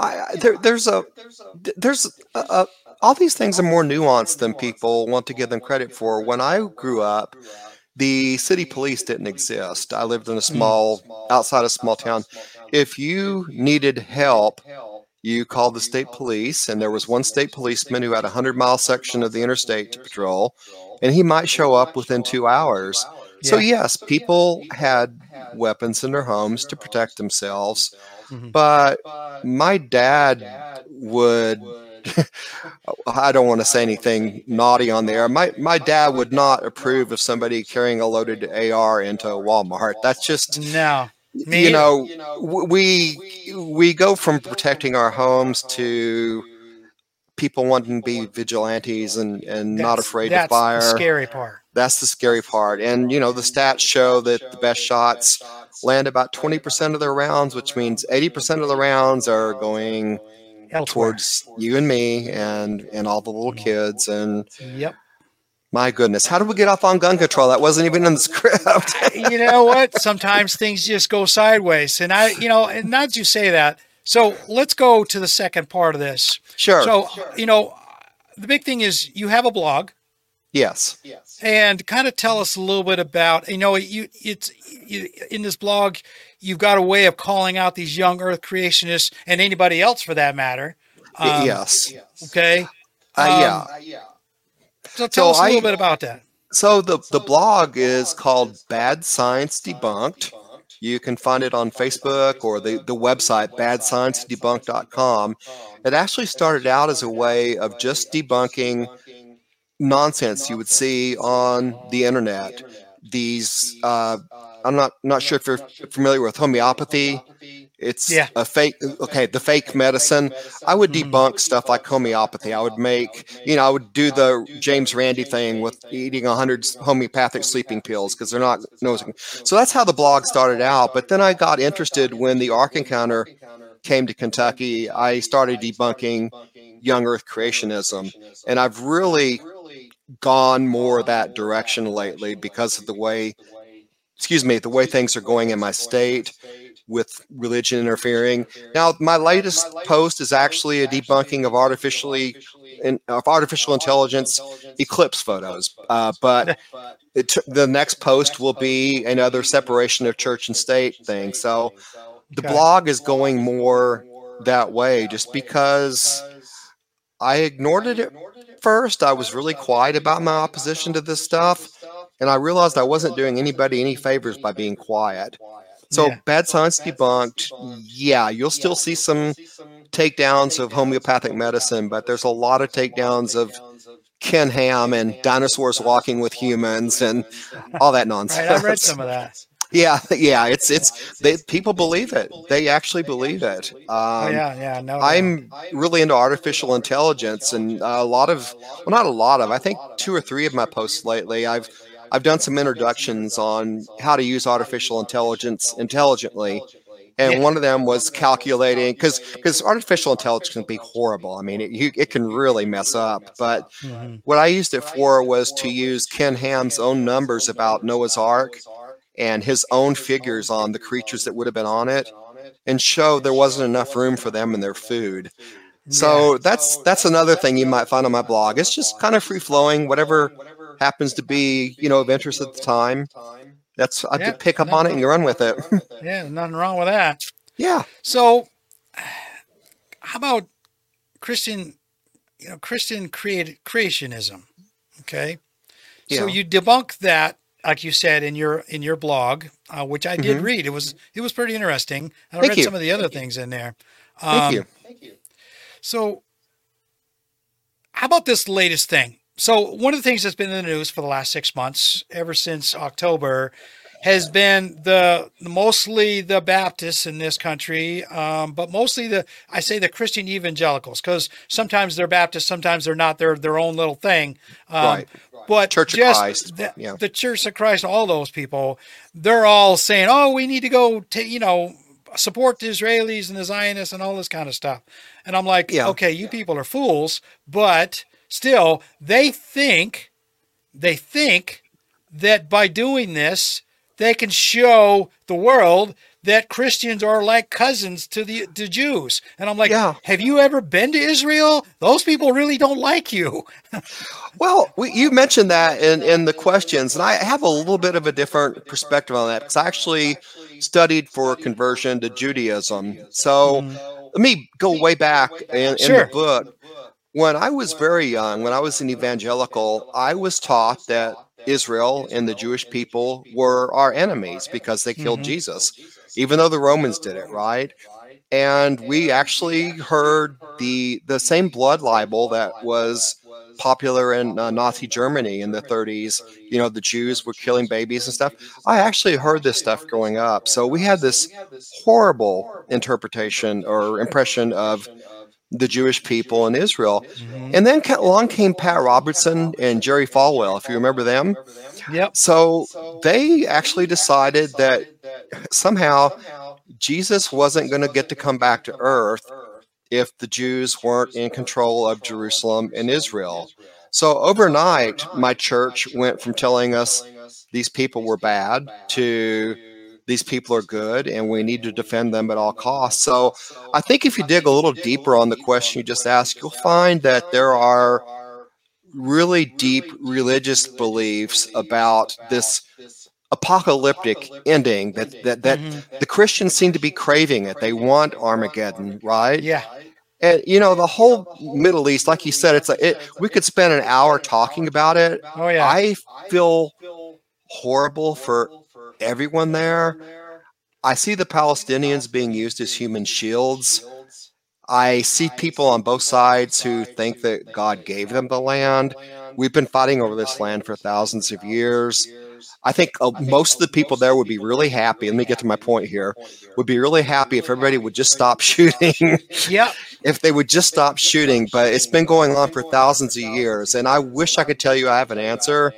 there's all these things are more nuanced than people want to give them credit for. When I grew up, the city police didn't exist. I lived in a Mm. outside a small town. If you needed help, you called the state police, and there was one state policeman who had a 100-mile section of the interstate to patrol, and he might show up within 2 hours. So, Yeah. yes, people had weapons in their homes to protect themselves, Mhm. but my dad would. I don't want to say anything naughty on there. My dad would not approve of somebody carrying a loaded AR into Walmart. That's just, No, me you either. know, we go from protecting our homes to people wanting to be vigilantes and not afraid to That's the fire. scary part. That's the scary part. And the stats show that the best shots land about 20% of their rounds, which means 80% of the rounds are going Elsewhere. towards you and me and all the little kids. And Yep. my goodness, how did we get off on gun control? That wasn't even in the script. You know what? Sometimes things just go sideways. And and not that you say that. So let's go to the second part of this. Sure. So, the big thing is you have a blog, Yes. and kind of tell us a little bit about, in this blog, you've got a way of calling out these young earth creationists and anybody else for that matter. Yes. Okay. Yeah. So tell us a I little bit about that. So the blog is called Bad Science Debunked. You can find it on Facebook or the website badsciencedebunked.com. It actually started out as a way of just debunking nonsense you would see on the internet. These I'm not sure if you're familiar with homeopathy. It's Yeah. a fake, okay, the fake medicine. I would Mhm. debunk stuff like homeopathy. I would I would do the James Randi thing with eating 100 homeopathic sleeping pills because they're not nosing. So that's how the blog started out. But then I got interested when the Ark Encounter came to Kentucky. I started debunking young Earth creationism, and I've really gone more that direction lately because of the way things are going in my state with religion interfering. Now, my latest post is actually a debunking of artificial intelligence eclipse photos. But the next post will be another separation of church and state thing. So the Okay. blog is going more that way just because I ignored it at first. I was really quiet about my opposition to this stuff, and I realized I wasn't doing anybody any favors by being quiet. So, Yeah. Bad Science Debunked, yeah, you'll still see some takedowns of homeopathic medicine, but there's a lot of takedowns of Ken Ham and dinosaurs walking with humans and all that Right. I read nonsense. some of that. Yeah, people believe it. They actually believe it. Oh yeah. Yeah. No doubt. I'm really into artificial intelligence, and a lot of, well, not a lot of, I think 2 or 3 of my posts lately, I've I've done some introductions on how to use artificial intelligence intelligently. And one of them was calculating, because artificial intelligence can be horrible. I mean, it can really mess up. But what I used it for was to use Ken Ham's own numbers about Noah's Ark and his own figures on the creatures that would have been on it, and show there wasn't enough room for them in their food. So that's another thing you might find on my blog. It's just kind of free flowing, whatever happens to be, of interest at the time. I could pick up on it and you run with it. Yeah, nothing wrong with that. Yeah. So, how about Christian creationism? Okay. So you debunk that, like you said in your blog, which I did read. It was pretty interesting. I read some of the other things in there. Thank you. So, how about this latest thing? So one of the things that's been in the news for the last 6 months, ever since October, has been mostly the Baptists in this country, but mostly the Christian evangelicals, because sometimes they're Baptists, sometimes they're not. They're their own little thing. Right. But Church of Christ. The Church of Christ, all those people, they're all saying, "Oh, we need to go support the Israelis and the Zionists and all this kind of stuff." And I'm like, okay, you people are fools, but still, they think that by doing this, they can show the world that Christians are like cousins to the Jews. And I'm like, have you ever been to Israel? Those people really don't like you. Well, you mentioned that in the questions, and I have a little bit of a different perspective on that, because I actually studied for conversion to Judaism. So let me go way back in the book. When I was very young, when I was an evangelical, I was taught that Israel and the Jewish people were our enemies because they killed Jesus, even though the Romans did it, right? And we actually heard the same blood libel that was popular in Nazi Germany in the 30s. The Jews were killing babies and stuff. I actually heard this stuff growing up. So we had this horrible interpretation or impression of the Jewish people in Israel. And then along came Pat Robertson and Jerry Falwell, if you remember them. Yep. So they actually decided that somehow Jesus wasn't going to get to come back to earth if the Jews weren't in control of Jerusalem and Israel. So overnight, my church went from telling us these people were bad to these people are good and we need to defend them at all costs. So I think if you dig a little deeper on the question you just asked, you'll find that there are really deep religious beliefs about this apocalyptic ending that the Christians seem to be craving it. They want Armageddon, right? Yeah. And the whole Middle East, like you said, we could spend an hour talking about it. Oh yeah. I feel horrible for everyone there. I see the Palestinians being used as human shields. I see people on both sides who think that God gave them the land. We've been fighting over this land for thousands of years. I think most of the people there would be really happy. Let me get to my point here. Would be really happy if everybody would just stop shooting. Yeah. If they would just stop shooting. But it's been going on for thousands of years. And I wish I could tell you I have an answer.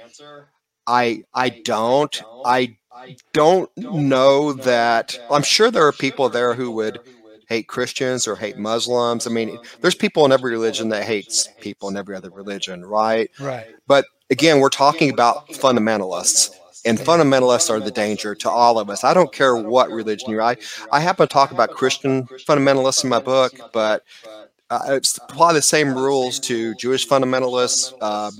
I don't. I don't know that. I'm sure there are people there who would hate Christians or hate Muslims. I mean, there's people in every religion that hates people in every other religion, right? Right. But again, we're talking about fundamentalists. And fundamentalists are the danger to all of us. I don't care what religion you're. I happen to talk about Christian fundamentalists in my book, but apply the same rules to Jewish fundamentalists,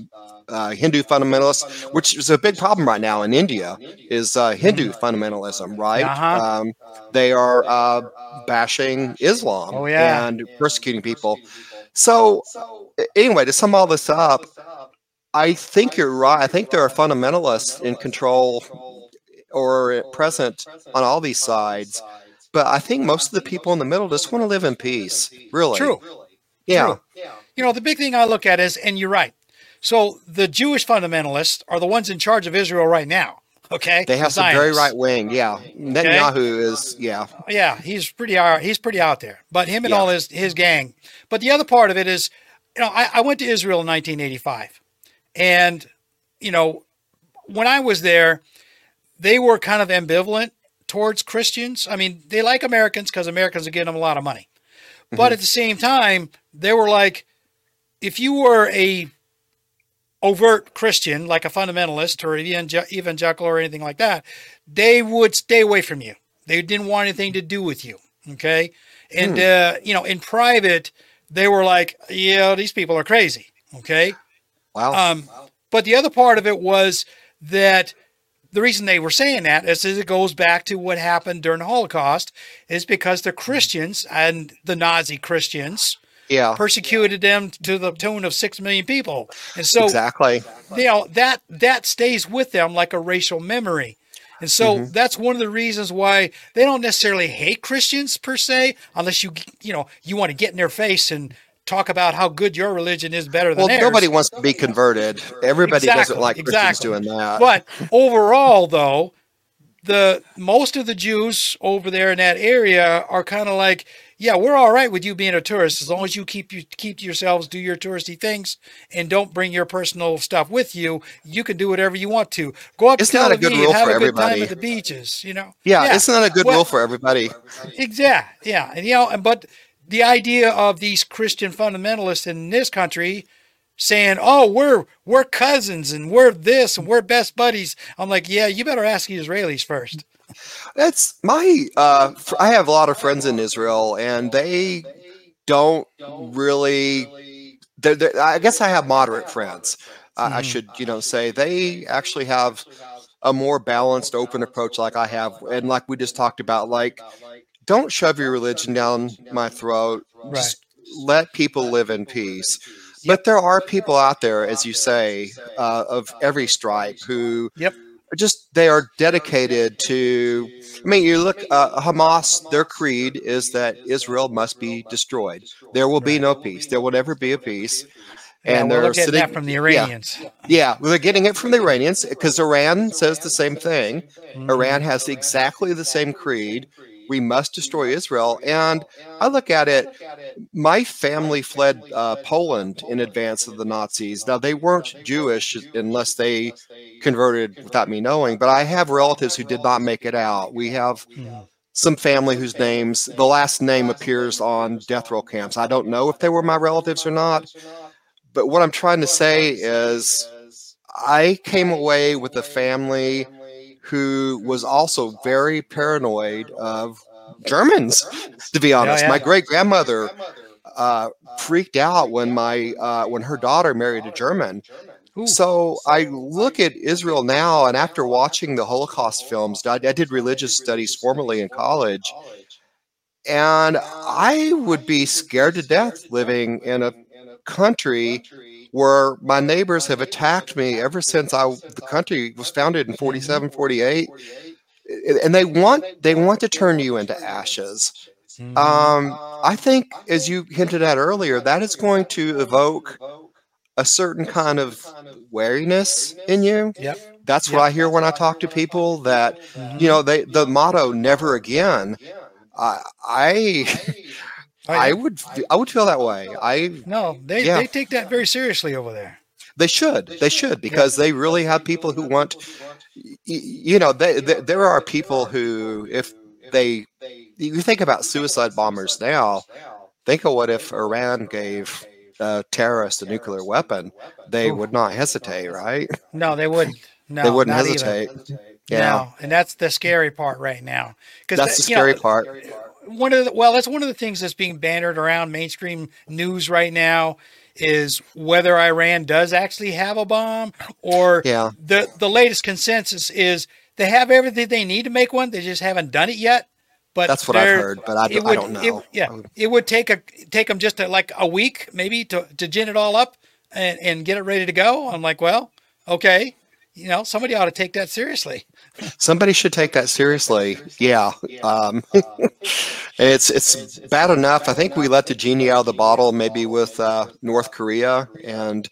Hindu fundamentalists, which is a big problem right now in India, is Hindu fundamentalism, right? They are bashing Islam and persecuting people. So anyway, to sum all this up, I think you're right. I think there are fundamentalists in control or present on all these sides. But I think most of the people in the middle just want to live in peace, really. True. Yeah. True. The big thing I look at is, and you're right, so the Jewish fundamentalists are the ones in charge of Israel right now, okay? They have some very right wing, Netanyahu is, Yeah, he's pretty out there. But him and all his gang. But the other part of it is, I went to Israel in 1985. And, when I was there, they were kind of ambivalent towards Christians. I mean, they like Americans because Americans are giving them a lot of money. But Mhm. at the same time, they were like, if you were a overt Christian, like a fundamentalist or evangelical or anything like that, they would stay away from you. They didn't want anything to do with you. Okay. And, in private, they were like, yeah, these people are crazy. Okay. Wow. But the other part of it was that the reason they were saying that is it goes back to what happened during the Holocaust is because the Christians and the Nazi Christians Yeah. persecuted them to the tune of 6 million people. And so, Exactly. that stays with them like a racial memory. And so that's one of the reasons why they don't necessarily hate Christians per se, unless you want to get in their face and talk about how good your religion is better than Well, theirs. nobody wants to be converted. Everybody doesn't like Christians Exactly. doing that. But overall, though, most of the Jews over there in that area are kind of like, yeah, we're all right with you being a tourist as long as you keep to yourselves, do your touristy things, and don't bring your personal stuff with you. You can do whatever you want to. Go up to It's not a good Tel Aviv, rule have for a good time everybody. at the beaches. Yeah, it's not a good rule for everybody. Exactly. Yeah, and but the idea of these Christian fundamentalists in this country saying, "Oh, we're cousins and we're this and we're best buddies," I'm like, yeah, you better ask the Israelis first. That's my. I have a lot of friends in Israel, and they don't really. I guess I have moderate friends. I should, say they actually have a more balanced, open approach, like I have, and like we just talked about, like don't shove your religion down my throat. Right. Just let people live in peace. Yep. But there are people out there, as you say, of every stripe who Yep. they are dedicated to. I mean, you look, Hamas, their creed is that Israel must be destroyed. There will be no peace. There will never be a peace. Yeah, And well, they're look at sitting, that from the Iranians. yeah, well, they're getting it from the Iranians because Iran says the same thing. Iran has exactly the same creed. We must destroy Israel. And I look at it, my family fled Poland in advance of the Nazis. Now, they weren't Jewish unless they converted without me knowing, but I have relatives who did not make it out. We have some family whose names, the last name appears on death row camps. I don't know if they were my relatives or not. But what I'm trying to say is I came away with a family who was also very paranoid of Germans, to be honest. yeah. My great-grandmother freaked out when her daughter married a German. Ooh. So I look at Israel now, and after watching the Holocaust films, I did religious studies formerly in college, and I would be scared to death living in a country where my neighbors have attacked me ever since the country was founded in 47, 48, and they want to turn you into ashes. I think, as you hinted at earlier, that is going to evoke a certain kind of wariness in you. Yep. That's what I hear when I talk to people, that the motto "never again." I would feel that way. They take that very seriously over there. They should because they really have people who want. There are people who, if you think about suicide bombers now, think of what if Iran gave terrorists a nuclear weapon. They would not hesitate, right? No, they wouldn't. No, they wouldn't not hesitate. Even. Yeah, no, and that's the scary part right now. That's the scary part. That's one of the things that's being bannered around mainstream news right now is whether Iran does actually have a bomb, or the latest consensus is they have everything they need to make one. They just haven't done it yet. But that's what I've heard, but I don't know. It would take them just like a week maybe to gin it all up and get it ready to go. I'm like, well, okay, somebody ought to take that seriously. Somebody should take that seriously. Yeah. It's bad enough. I think we let the genie out of the bottle, maybe with North Korea, and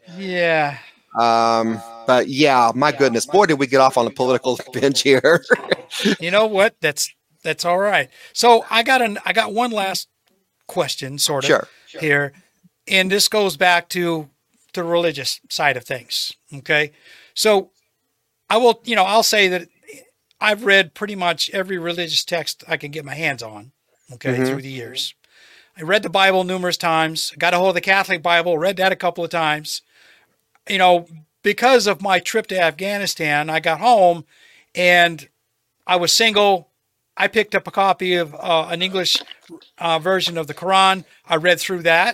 but yeah, my goodness, boy, did we get off on a political binge here. You know what? That's all right. So I got one last question, sort of, here, and this goes back to the religious side of things. Okay, so I will, I'll say that I've read pretty much every religious text I can get my hands on, okay, through the years. I read the Bible numerous times, got a hold of the Catholic Bible, read that a couple of times. Because of my trip to Afghanistan, I got home and I was single. I picked up a copy of an English version of the Quran. I read through that.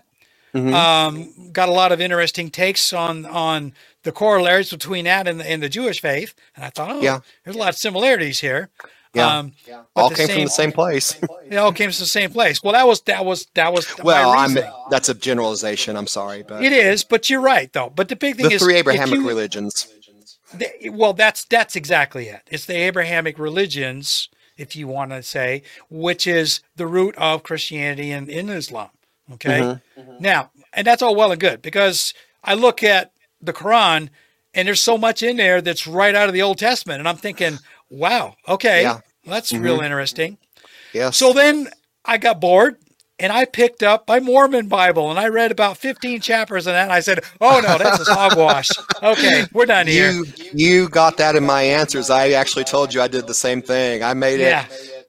Got a lot of interesting takes on the corollaries between that and the Jewish faith. And I thought, there's a lot of similarities here. Yeah. All came from the same place. It all came from the same place. Well, that was well, my reasoning. That's a generalization. I'm sorry, but it is. But you're right, though. But the big thing is the three Abrahamic religions. Well, that's exactly it. It's the Abrahamic religions, if you want to say, which is the root of Christianity and in Islam. Okay. Now, and that's all well and good because I look at the Quran and there's so much in there that's right out of the Old Testament, and I'm thinking, wow, okay, that's real interesting. Yes. So then I got bored and I picked up my Mormon Bible and I read about 15 chapters of that. And I said, oh no, that's just hogwash. Okay, we're done here. You got that in my answers. I actually told you I did the same thing. I made it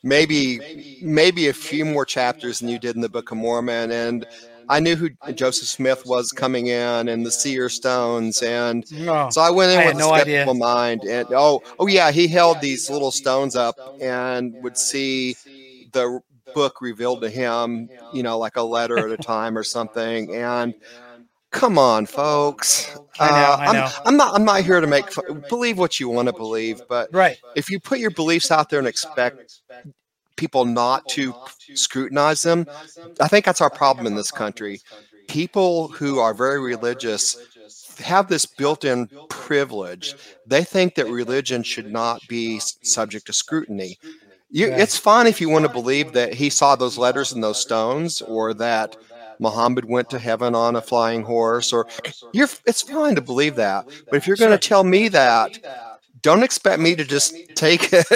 maybe a few more chapters than you did in the Book of Mormon. And I knew who Joseph Smith was coming in and the seer stones. And so I went in with a skeptical mind. And yeah, he held these little stones up and would see the book revealed to him, like a letter at a time or something. And come on, folks. I know. I'm not here to make fun. Believe what you want to believe, but if you put your beliefs out there and expect people not to scrutinize them, I think that's our problem in this country. People who are very religious have this built-in privilege. They think that religion should not be subject to scrutiny. It's fine if you want to believe that he saw those letters and those stones, or that Muhammad went to heaven on a flying horse, or it's fine to believe that. But if you're going to tell me that, don't expect me to just take it.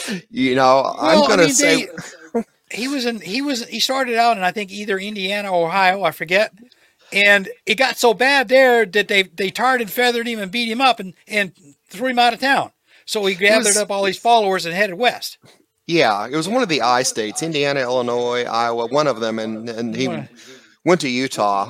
I'm going to say he started out in, I think, either Indiana or Ohio, I forget. And it got so bad there that they tarred and feathered him and beat him up and threw him out of town. So he gathered up all these followers and headed west. Yeah, it was one of the I states, Indiana, Illinois, Iowa, one of them, and he went to Utah.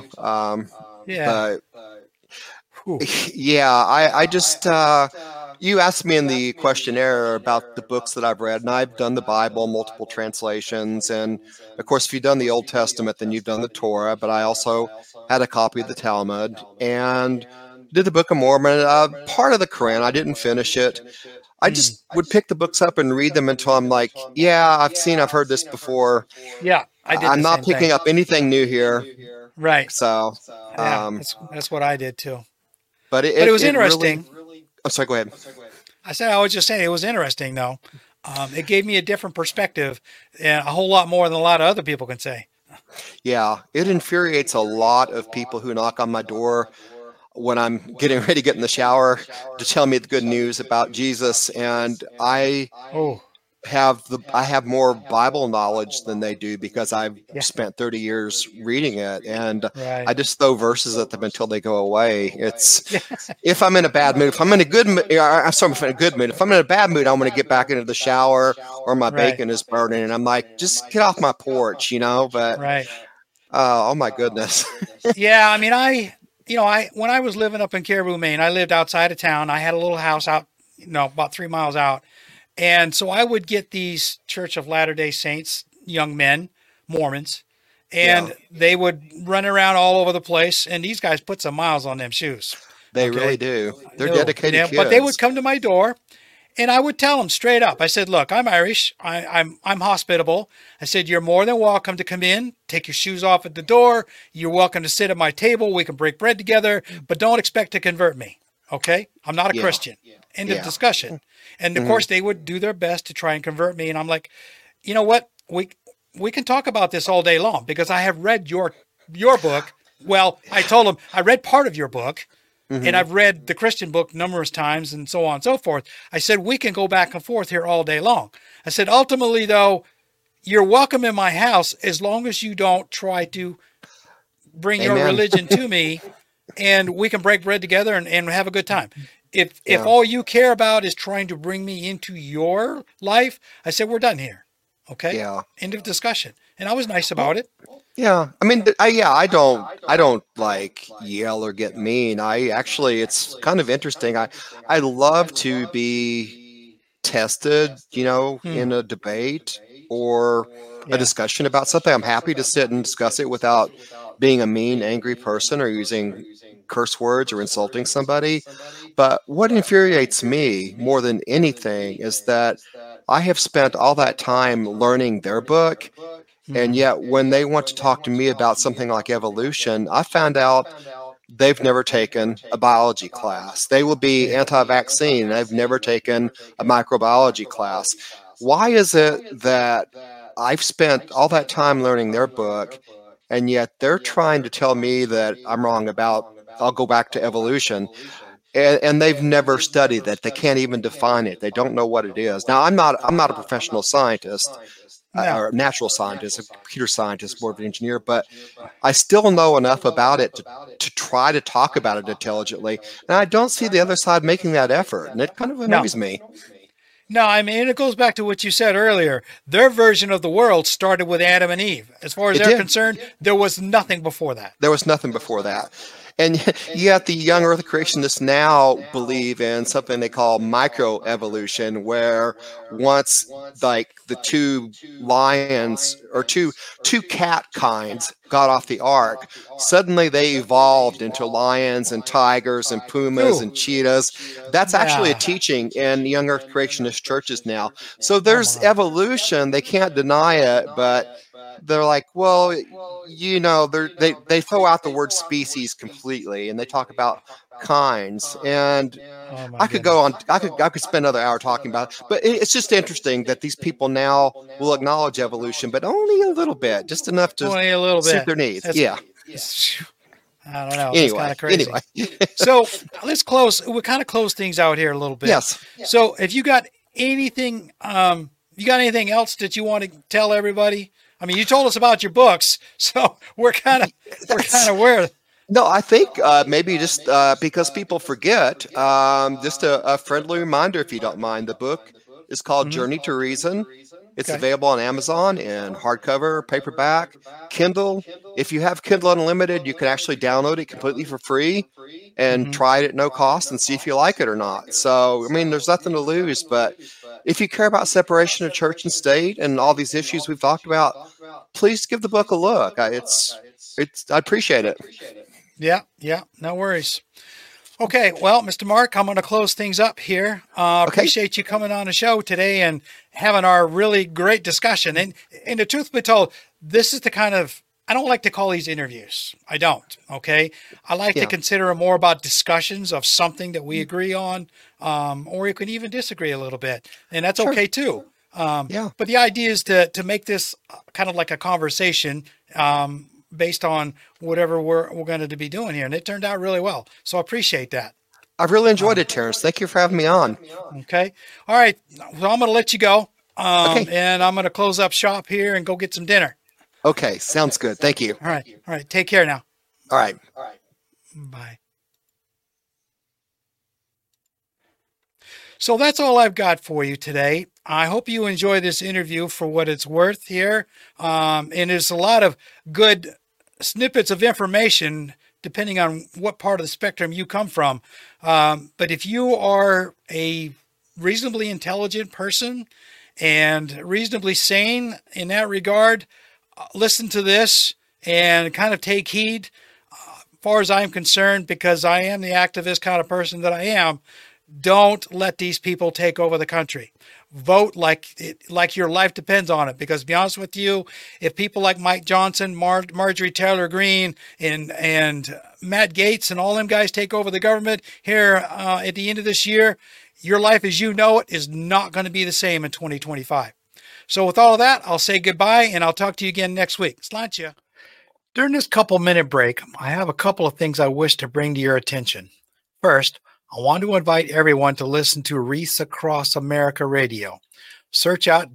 I just you asked me in the questionnaire about the books that I've read, and I've done the Bible, multiple translations, and of course, if you've done the Old Testament, then you've done the Torah, but I also had a copy of the Talmud and did the Book of Mormon, part of the Quran. I didn't finish it. I just would pick the books up and read them until I'm like, I've heard this before. Yeah, I did. I'm not picking up anything new here. Right. So, that's what I did too. But it was interesting. I'm sorry, go ahead. I was just saying it was interesting though. It gave me a different perspective and a whole lot more than a lot of other people can say. Yeah, it infuriates a lot of people who knock on my door when I'm getting ready to get in the shower to tell me the good news about Jesus. And I have more Bible knowledge than they do because I've spent 30 years reading it. And I just throw verses at them until they go away. It's if I'm in a bad mood, if I'm in a good mood, if I'm in a bad mood, I'm going to get back into the shower or my bacon is burning. And I'm like, just get off my porch, but oh my goodness. Yeah. I mean, when I was living up in Caribou, Maine, I lived outside of town. I had a little house out, about 3 miles out. And so I would get these Church of Latter-day Saints, young men, Mormons, and they would run around all over the place. And these guys put some miles on them shoes. They really do. They're dedicated kids. But they would come to my door and I would tell them straight up. I said, look, I'm Irish. I'm hospitable. I said, you're more than welcome to come in, take your shoes off at the door. You're welcome to sit at my table. We can break bread together, but don't expect to convert me. Okay. I'm not a Christian. End of discussion. And of course they would do their best to try and convert me. And I'm like, you know what? We can talk about this all day long because I have read your book. Well, I told them I read part of your book. And I've read the Christian book numerous times and so on and so forth. I said, we can go back and forth here all day long. I said, ultimately, though, you're welcome in my house as long as you don't try to bring your religion to me and we can break bread together and have a good time. If all you care about is trying to bring me into your life, I said, we're done here. Okay. Yeah. End of discussion. And I was nice about it. Yeah. I mean, I don't like yell or get mean. I actually, it's kind of interesting. I love to be tested, in a debate or a discussion about something. I'm happy to sit and discuss it without being a mean, angry person or using curse words or insulting somebody. But what infuriates me more than anything is that I have spent all that time learning their book, and yet when they want to talk to me about something like evolution, I found out they've never taken a biology class. They will be anti-vaccine, and they've never taken a microbiology class. Why is it that I've spent all that time learning their book, and yet they're trying to tell me that I'm wrong about, I'll go back to evolution? And they've never studied it. They can't even define it. They don't know what it is. Now, I'm not a professional scientist or natural scientist, a computer scientist, more of an engineer, but I still know enough about it to try to talk about it intelligently. And I don't see the other side making that effort, and it kind of annoys me. No, I mean, it goes back to what you said earlier. Their version of the world started with Adam and Eve. As far as they're concerned, there was nothing before that. There was nothing before that. And yet the young earth creationists now believe in something they call microevolution, where once like the two lions or two cat kinds got off the ark, suddenly they evolved into lions and tigers and pumas and cheetahs. That's actually a teaching in young earth creationist churches now. So there's evolution. They can't deny it, but they're like, well, they throw out the word species completely, and they talk about kinds. And I could go on. I could spend another hour talking about it. But it's just interesting that these people now will acknowledge evolution, but only a little bit, just enough to suit their needs. I don't know. It's kind of crazy. Anyway. So let's close. We'll kind of close things out here a little bit. Yes. So if you got anything, else that you want to tell everybody? I mean, you told us about your books, so we're kind of aware. No, I think maybe just because people forget, just a friendly reminder, if you don't mind. The book is called Journey to Reason. It's available on Amazon in hardcover, paperback, Kindle. If you have Kindle Unlimited, you can actually download it completely for free and try it at no cost and see if you like it or not. So, I mean, there's nothing to lose. But if you care about separation of church and state and all these issues we've talked about, please give the book a look. I appreciate it. Yeah, no worries. Okay, well, Mr. Mark, I'm going to close things up here. Appreciate you coming on the show today and having our really great discussion. And the truth be told, this is the kind of, I don't like to call these interviews. I don't, okay? I like to consider them more about discussions of something that we agree on, or we can even disagree a little bit. And that's okay too. But the idea is to make this kind of like a conversation, based on whatever we're going to be doing here. And it turned out really well. So I appreciate that. I've really enjoyed it, Terrence. Thank you for having me on. Okay. All right. Well, I'm going to let you go. And I'm going to close up shop here and go get some dinner. Okay. Sounds good. Thank you. All right. Take care now. All right. Bye. So that's all I've got for you today. I hope you enjoy this interview for what it's worth here. And there's a lot of good snippets of information depending on what part of the spectrum you come from. But if you are a reasonably intelligent person and reasonably sane in that regard, listen to this and kind of take heed. As far as I'm concerned, because I am the activist kind of person that I am, don't let these people take over the country. Vote like your life depends on it. Because to be honest with you, if people like Mike Johnson, Marjorie Taylor Greene, and Matt Gaetz and all them guys take over the government here at the end of this year, your life as you know it is not going to be the same in 2025. So with all of that, I'll say goodbye, and I'll talk to you again next week. Sláinte. During this couple-minute break, I have a couple of things I wish to bring to your attention. First, I want to invite everyone to listen to Wreaths Across America Radio. Search out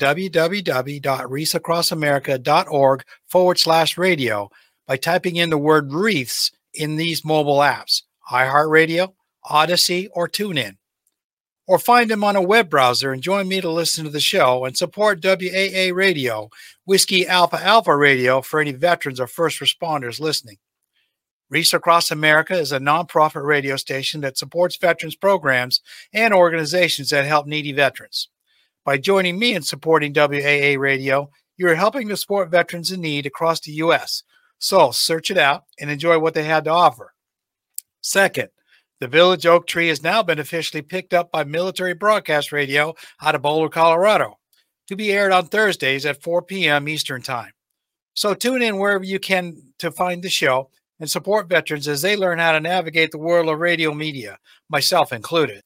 www.wreathsacrossamerica.org/radio by typing in the word wreaths in these mobile apps: iHeartRadio, Odyssey, or TuneIn. Or find them on a web browser and join me to listen to the show and support WAA Radio, Whiskey Alpha Alpha Radio for any veterans or first responders listening. Reach Across America is a nonprofit radio station that supports veterans programs and organizations that help needy veterans. By joining me in supporting WAA Radio, you are helping to support veterans in need across the U.S. So search it out and enjoy what they had to offer. Second, the Village Oak Tree has now been officially picked up by Military Broadcast Radio out of Boulder, Colorado, to be aired on Thursdays at 4 p.m. Eastern Time. So tune in wherever you can to find the show and support veterans as they learn how to navigate the world of radio media, myself included.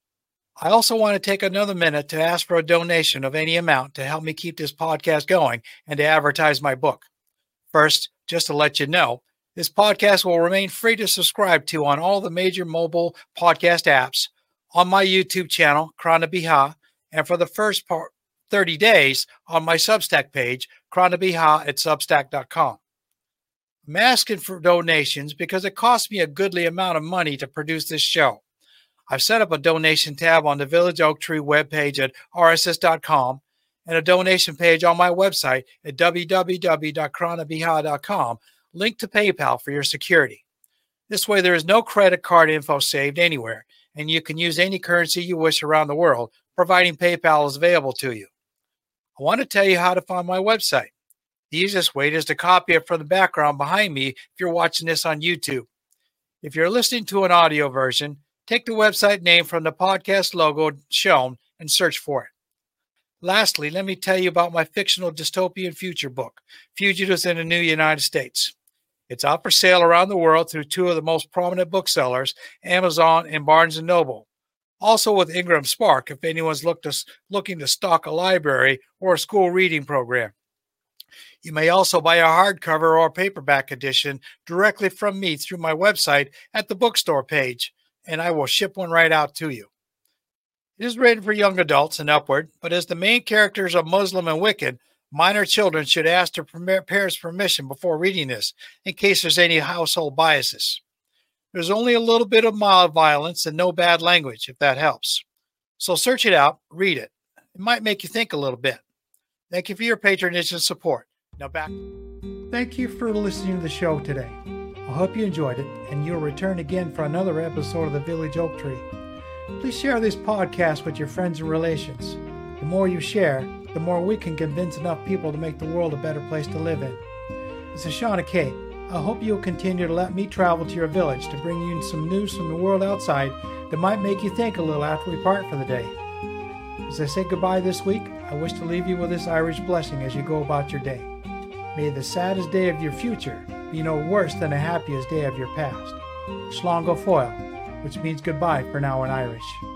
I also want to take another minute to ask for a donation of any amount to help me keep this podcast going and to advertise my book. First, just to let you know, this podcast will remain free to subscribe to on all the major mobile podcast apps, on my YouTube channel, Krana Biha, and for the first 30 days on my Substack page, kranabiha@substack.com. I'm asking for donations because it costs me a goodly amount of money to produce this show. I've set up a donation tab on the Village Oak Tree webpage at rss.com and a donation page on my website at www.kranabiha.com, linked to PayPal for your security. This way there is no credit card info saved anywhere, and you can use any currency you wish around the world, providing PayPal is available to you. I want to tell you how to find my website. The easiest way is to copy it from the background behind me if you're watching this on YouTube. If you're listening to an audio version, take the website name from the podcast logo shown and search for it. Lastly, let me tell you about my fictional dystopian future book, Fugitives in the New United States. It's out for sale around the world through two of the most prominent booksellers, Amazon and Barnes & Noble. Also with Ingram Spark if anyone's looking to stock a library or a school reading program. You may also buy a hardcover or paperback edition directly from me through my website at the bookstore page, and I will ship one right out to you. It is written for young adults and upward, but as the main characters are Muslim and Wiccan, minor children should ask their parents' permission before reading this, in case there's any household biases. There's only a little bit of mild violence and no bad language, if that helps. So search it out, read it. It might make you think a little bit. Thank you for your patronage and support. Now back. Thank you for listening to the show today. I hope you enjoyed it, and you'll return again for another episode of the Village Oak Tree. Please share this podcast with your friends and relations. The more you share, the more we can convince enough people to make the world a better place to live in. This is Shauna Kate. I hope you'll continue to let me travel to your village to bring you some news from the world outside that might make you think a little after we part for the day. As I say goodbye this week, I wish to leave you with this Irish blessing as you go about your day. May the saddest day of your future be no worse than the happiest day of your past. Slán go fóill, which means goodbye for now in Irish.